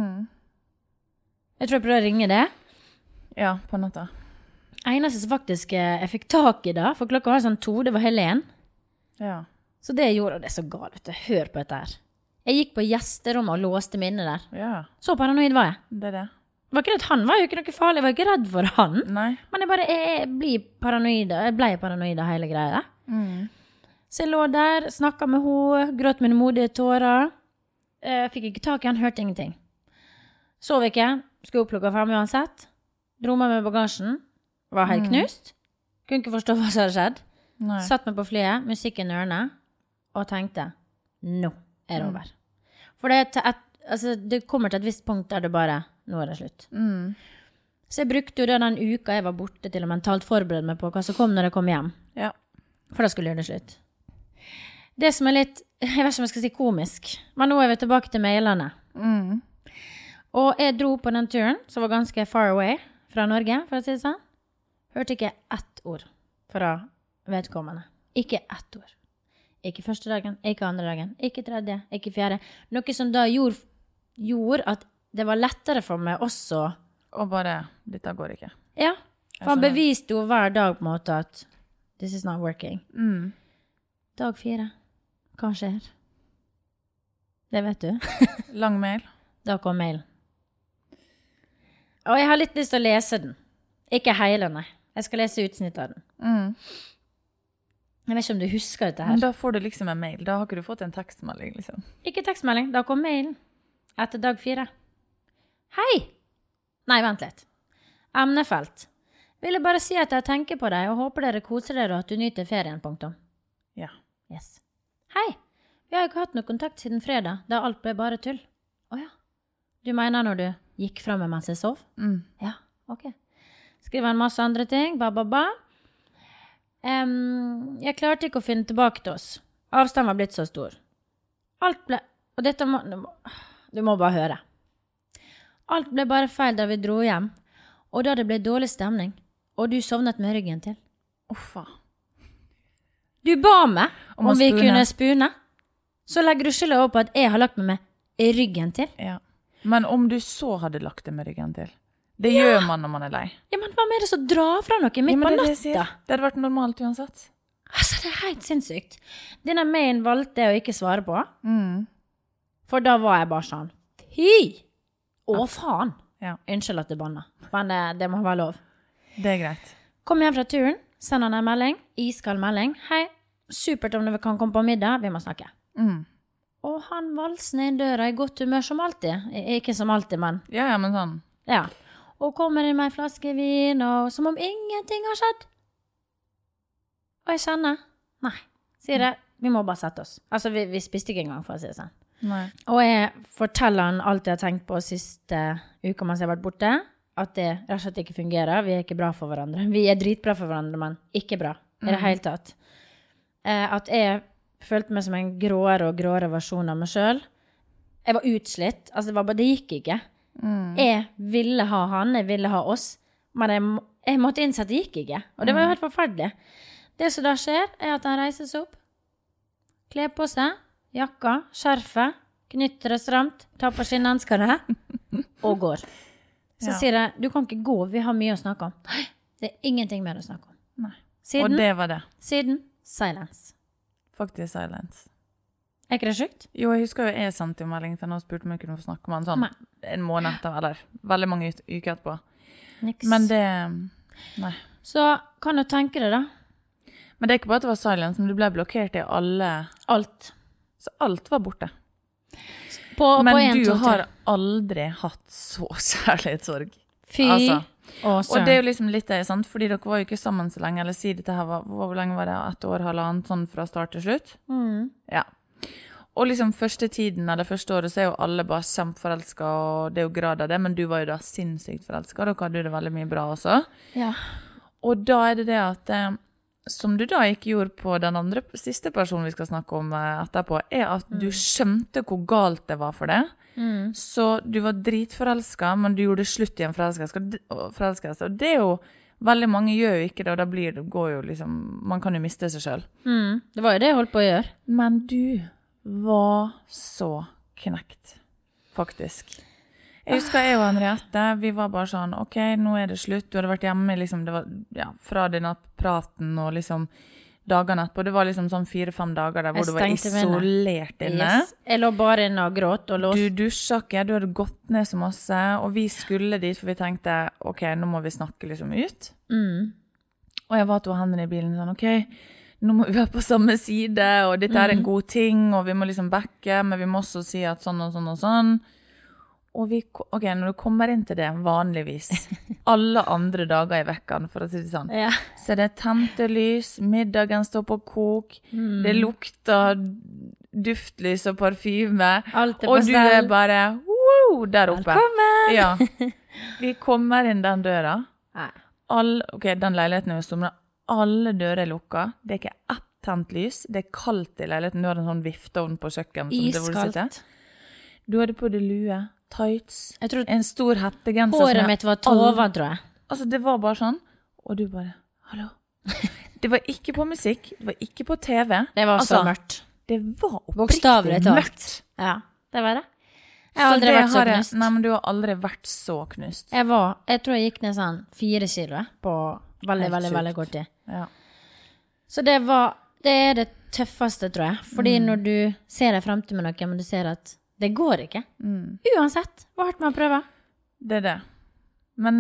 [SPEAKER 2] Jeg tror jeg prøvde å ringe det.
[SPEAKER 3] Ja, på natta.
[SPEAKER 2] Eneste som faktisk jeg fikk tak i da, for klokka var sånn 2, det var Helen.
[SPEAKER 3] Ja.
[SPEAKER 2] Så det gjorde det så galt, vet du. Hør på dette her. Jeg gikk på gjesterommet og låste minnet der.
[SPEAKER 3] Ja.
[SPEAKER 2] Så paranoid var jeg.
[SPEAKER 3] Det er det.
[SPEAKER 2] Det var ikke det, han var jo ikke noe farlig, jeg var ikke redd for han.
[SPEAKER 3] Nei.
[SPEAKER 2] Men jeg ble paranoid av hele greia. Så jeg lå der, snakket med henne, gråt mine modige tårer. Fikk ikke tak i han, hørte ingenting. Sov ikke, skulle opp klokka 5 uansett. Dro meg med bagasjen, var helt knust. Kunne ikke forstå hva som hadde skjedd.
[SPEAKER 3] Nei.
[SPEAKER 2] Satt meg på flyet, musikken i ørene, og tenkte, nå er det over. For det kommer til et visst punkt der det bare, nå er det slutt. Så jeg brukte jo den uka jeg var borte til å mentalt forberede meg på hva som kom når jeg kom hjem. Ja. For da skulle jeg gjøre det slutt. Det som er litt, jeg vet ikke om jeg skal si komisk, men nå er vi tilbake til mailene. Og jeg dro på den turen, som var ganske far away fra Norge, for å si det sånn. Hørte ikke ett ord fra vedkommende. Ikke ett ord. Ikke første dagen, ikke andre dagen, ikke tredje, ikke fjerde. Noe som da gjorde at det var lettere for meg også.
[SPEAKER 3] Og bare, dette går ikke.
[SPEAKER 2] Ja, for han beviste jo hver dag på en måte at this is not working. Dag 4. Hva skjer? Det vet du.
[SPEAKER 3] Lang mail.
[SPEAKER 2] Da kom mailen. Og jeg har litt lyst til å lese den. Ikke hele, nei. Jeg skal lese utsnitt av den. Jeg vet ikke om du husker dette her.
[SPEAKER 3] Men da får du liksom en mail. Da har ikke du fått en tekstmelding, liksom.
[SPEAKER 2] Ikke tekstmelding. Da kom mailen. Etter dag 4. Hei! Nei, vent litt. Emnefelt. Ville bare si at jeg tenker på deg, og håper dere koser dere og at du nyter ferien, punktum.
[SPEAKER 3] Ja.
[SPEAKER 2] Yes. Hei! Vi har ikke hatt noe kontakt siden fredag, da alt ble bare tull. Åja. Du mener når du gikk fra meg mens jeg sov? Ja, ok. Skriver en masse andre ting, jeg klarte ikke å finne tilbake til oss. Avstanden var blitt så stor. Alt ble, og dette må, du må bare høre. Alt ble bare feil da vi dro hjem, og da det ble dårlig stemning, og du sovnet med ryggen til.
[SPEAKER 3] Uffa.
[SPEAKER 2] Du ba meg om vi kunne spune. Så legger du skylda over på at jeg har lagt meg med ryggen til.
[SPEAKER 3] Ja. Men om du så hadde lagt det med ryggen til? Det gjør man når man er lei.
[SPEAKER 2] Ja, men hva med det så dra fra noe midt på natta?
[SPEAKER 3] Det hadde vært normalt uansett.
[SPEAKER 2] Altså, det er helt sinnssykt. Denne mailen valgte jeg å ikke svare på. For da var jeg bare sånn, fy! Å, faen! Ja. Unnskyld at du banner. Men det må være lov.
[SPEAKER 3] Det er greit.
[SPEAKER 2] Kom hjem fra turen, send han en melding, iskald melding. Hei, supert om du kan komme på middag, vi må snakke. Og han valser ned døra i godt humør som alltid. Ikke som alltid, men...
[SPEAKER 3] Ja, men sånn.
[SPEAKER 2] Ja. Og kommer inn med en flaske vin, og som om ingenting har skjedd. Og jeg kjenner, nei, sier jeg, vi må bare sette oss. Altså, vi spiste ikke engang, for å si det sånn.
[SPEAKER 3] Nei.
[SPEAKER 2] Og jeg forteller han alt jeg har tenkt på siste uka mens jeg har vært borte, at det rett og slett ikke fungerer. Vi er ikke bra for hverandre. Vi er dritbra for hverandre, men ikke bra. I det hele tatt. At jeg følte meg som en gråere og gråere versjon av meg selv. Jeg var utslitt. Altså, det gikk ikke. Jeg ville ha han, jeg ville ha oss, men jeg måtte innse at det gikk ikke. Og det var jo helt forferdelig. Det som da skjer, at han reiser seg opp, kler på seg, jakka, skjerfet, knytter det stramt, tar på skinnhanskene og går. Så sier jeg, du kan ikke gå, vi har mye å snakke om. Nei, det ingenting mer å snakke om.
[SPEAKER 3] Nei.
[SPEAKER 2] Siden,
[SPEAKER 3] og det var det.
[SPEAKER 2] Siden, silence.
[SPEAKER 3] Faktisk silence.
[SPEAKER 2] Ikke det sjukt?
[SPEAKER 3] Jo, jeg husker jo jeg sendte melding til han og spurte om jeg kunne få snakke med han sånn en måned etter, eller veldig mange uker etterpå.
[SPEAKER 2] Niks.
[SPEAKER 3] Men det, nei.
[SPEAKER 2] Så kan du tenke det da?
[SPEAKER 3] Men det er ikke bare at det var silence, men du ble blokkert i alle...
[SPEAKER 2] Alt.
[SPEAKER 3] Så alt var borte.
[SPEAKER 2] Men
[SPEAKER 3] på
[SPEAKER 2] du
[SPEAKER 3] har aldri hatt så kjærlighetssorg.
[SPEAKER 2] Fy
[SPEAKER 3] og det er jo liksom litt det, sant? Fordi dere var jo ikke sammen så lenge, eller si dette her, hvor lenge var det? 1 år, halvannet, sånn fra start til slutt? Ja. Og liksom første tiden, eller første året, så er jo alle bare kjempeforelsket, og det er jo grad av det, men du var jo da sinnssykt forelsket, dere hadde jo det veldig mye bra også.
[SPEAKER 2] Ja.
[SPEAKER 3] Og da er det at, som du da ikke gjorde på den andre siste personen vi skal snakke om etterpå, er at du skjønte hvor galt det var for deg. Så du var dritforelsket, men du gjorde slutt i en forelskelse. Og det er jo, veldig mange gjør jo ikke det, og da går jo liksom, man kan jo miste seg selv.
[SPEAKER 2] Det var jo det jeg holdt på å gjøre.
[SPEAKER 3] Men du var så knekt, faktisk. Jeg husker jeg og Henriette, vi var bare sånn, ok, nå er det slutt. Du hadde vært hjemme, liksom, det var, fra denne praten og liksom dagene etterpå. Det var liksom sånn 4-5 dager der hvor du var isolert inne.
[SPEAKER 2] Yes. Jeg lå bare inne og gråt og låst.
[SPEAKER 3] Du dusja ikke, du hadde gått ned så masse, og vi skulle dit, for vi tenkte, ok, nå må vi snakke liksom ut. Og jeg var til Henrik i bilen sånn, ok, nå må vi være på samme side, og dette er en god ting, og vi må liksom backe, men vi må også si at sånn og sånn og sånn. Og ok, når du kommer inn til det, vanligvis, alle andre dager i vekken, for å si det sånn, så er det tente lys, middagen står på kok, det lukter duftlys og parfyme, og du er bare, wow, der oppe.
[SPEAKER 2] Velkommen!
[SPEAKER 3] Ja, vi kommer inn den døra. Ok, den leiligheten er jo stor, men alle dører er lukket. Det er ikke ett tent lys. Det er kaldt i leiligheten. Du har en sånn vifteovn på kjøkken.
[SPEAKER 2] Iskaldt.
[SPEAKER 3] Du hadde på det lue, tights, en stor hettegenser.
[SPEAKER 2] Håret mitt var tova, tror jeg.
[SPEAKER 3] Altså, det var bare sånn. Og du bare, hallo? Det var ikke på musikk. Det var ikke på TV.
[SPEAKER 2] Det var så mørkt.
[SPEAKER 3] Det var oppriktig mørkt.
[SPEAKER 2] Ja, det var det. Jeg har aldri vært så knust.
[SPEAKER 3] Nei, men du har aldri vært så knust.
[SPEAKER 2] Jeg tror jeg gikk ned sånn 4 kilo på veldig kort tid. Ja. Så det er det tøffeste, tror jeg. Fordi når du ser deg frem til med noe, men du ser at det går ikke. Uansett, hva hardt man prøver?
[SPEAKER 3] Det er det. Men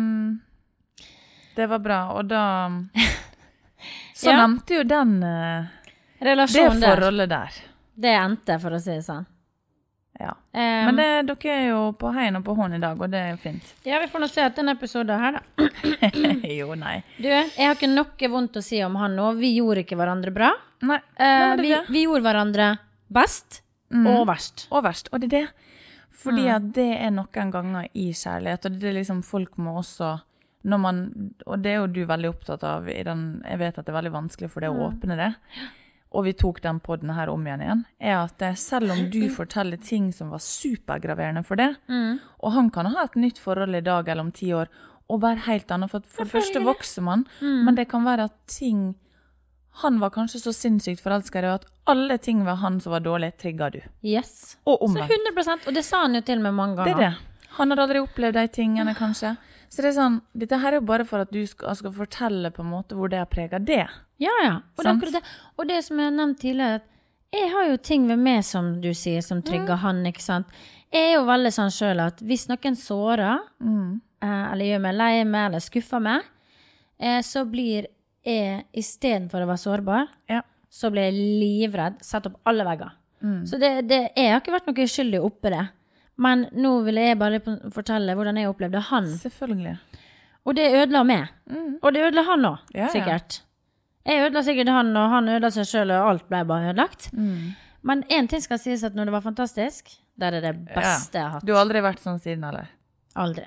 [SPEAKER 3] det var bra, og da så nevnte jo den
[SPEAKER 2] relasjonen
[SPEAKER 3] det forholdet der.
[SPEAKER 2] Det endte, for å si det sånn.
[SPEAKER 3] Ja. Men dere er jo på heien og på hånd i dag, og det er fint.
[SPEAKER 2] Ja, vi får nå se at denne episoden her da.
[SPEAKER 3] Jo, nei.
[SPEAKER 2] Du, jeg har ikke noe vondt å si om han nå. Vi gjorde ikke hverandre bra.
[SPEAKER 3] Nei.
[SPEAKER 2] Vi gjorde hverandre best og verst.
[SPEAKER 3] Og verst, og det er det. Fordi at det er noen ganger i kjærlighet, og det er liksom folk må også, når man, og det er jo du veldig opptatt av, jeg vet at det er veldig vanskelig for det å åpne det, og vi tok den podden her om igjen, er at selv om du forteller ting som var supergraverende for det, og han kan ha et nytt forhold i dag eller om 10 år, og være helt annet, for det første vokser man, men det kan være at ting, han var kanskje så sinnssykt forelsket, at alle ting ved han som var dårlig, trigger du.
[SPEAKER 2] Yes.
[SPEAKER 3] Og omvendt.
[SPEAKER 2] Så 100%, og det sa han jo til meg mange ganger.
[SPEAKER 3] Det er det. Han hadde aldri opplevd de tingene, kanskje. Så det er sånn, dette her er jo bare for at du skal fortelle på en måte hvor det har preget det.
[SPEAKER 2] Ja. Og det som jeg har nevnt tidligere, at jeg har jo ting ved meg, som du sier, som trigger han, ikke sant? Jeg er jo veldig sånn selv at hvis noen sårer, eller gjør meg lei meg, eller skuffer meg, så blir jeg, i stedet for å være sårbar, så blir jeg livredd, sett opp alle vegger. Så jeg har ikke vært noe skyldig oppe det. Men nå vil jeg bare fortelle hvordan jeg opplevde han.
[SPEAKER 3] Selvfølgelig.
[SPEAKER 2] Og det ødela meg. Og det ødela han også, sikkert. Jeg ødela sikkert han, og han ødela seg selv, og alt ble bare ødelagt. Men en ting skal sies at når det var fantastisk, det er det beste jeg har hatt.
[SPEAKER 3] Du har aldri vært sånn siden, eller?
[SPEAKER 2] Aldri.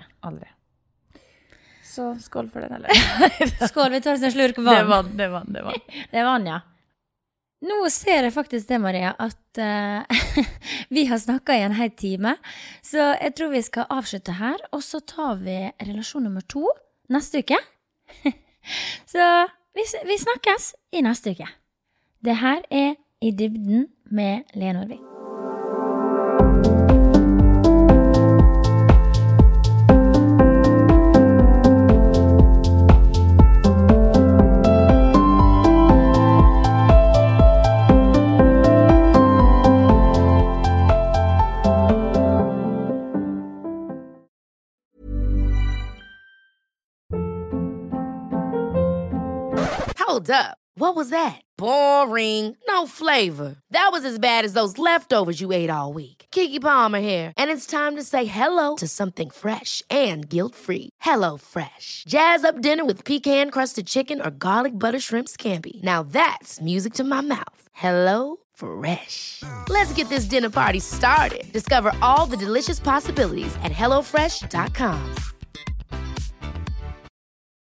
[SPEAKER 3] Så skål for den, eller?
[SPEAKER 2] Skål, vi tar oss en slurk vann.
[SPEAKER 3] Det er vann.
[SPEAKER 2] Det er vann, ja. Nå ser jeg faktisk det, Maria, at vi har snakket I en hel time, så jeg tror vi skal avslutte her, og så tar vi relasjon nummer 2 neste uke. Så vi snakkes I neste uke. Det her I dybden med Lea Nordvik.
[SPEAKER 1] Hold up. What was that? Boring. No flavor. That was as bad as those leftovers you ate all week. Keke Palmer here, and it's time to say hello to something fresh and guilt-free. Hello Fresh. Jazz up dinner with pecan-crusted chicken or garlic butter shrimp scampi. Now that's music to my mouth. Hello Fresh. Let's get this dinner party started. Discover all the delicious possibilities at HelloFresh.com.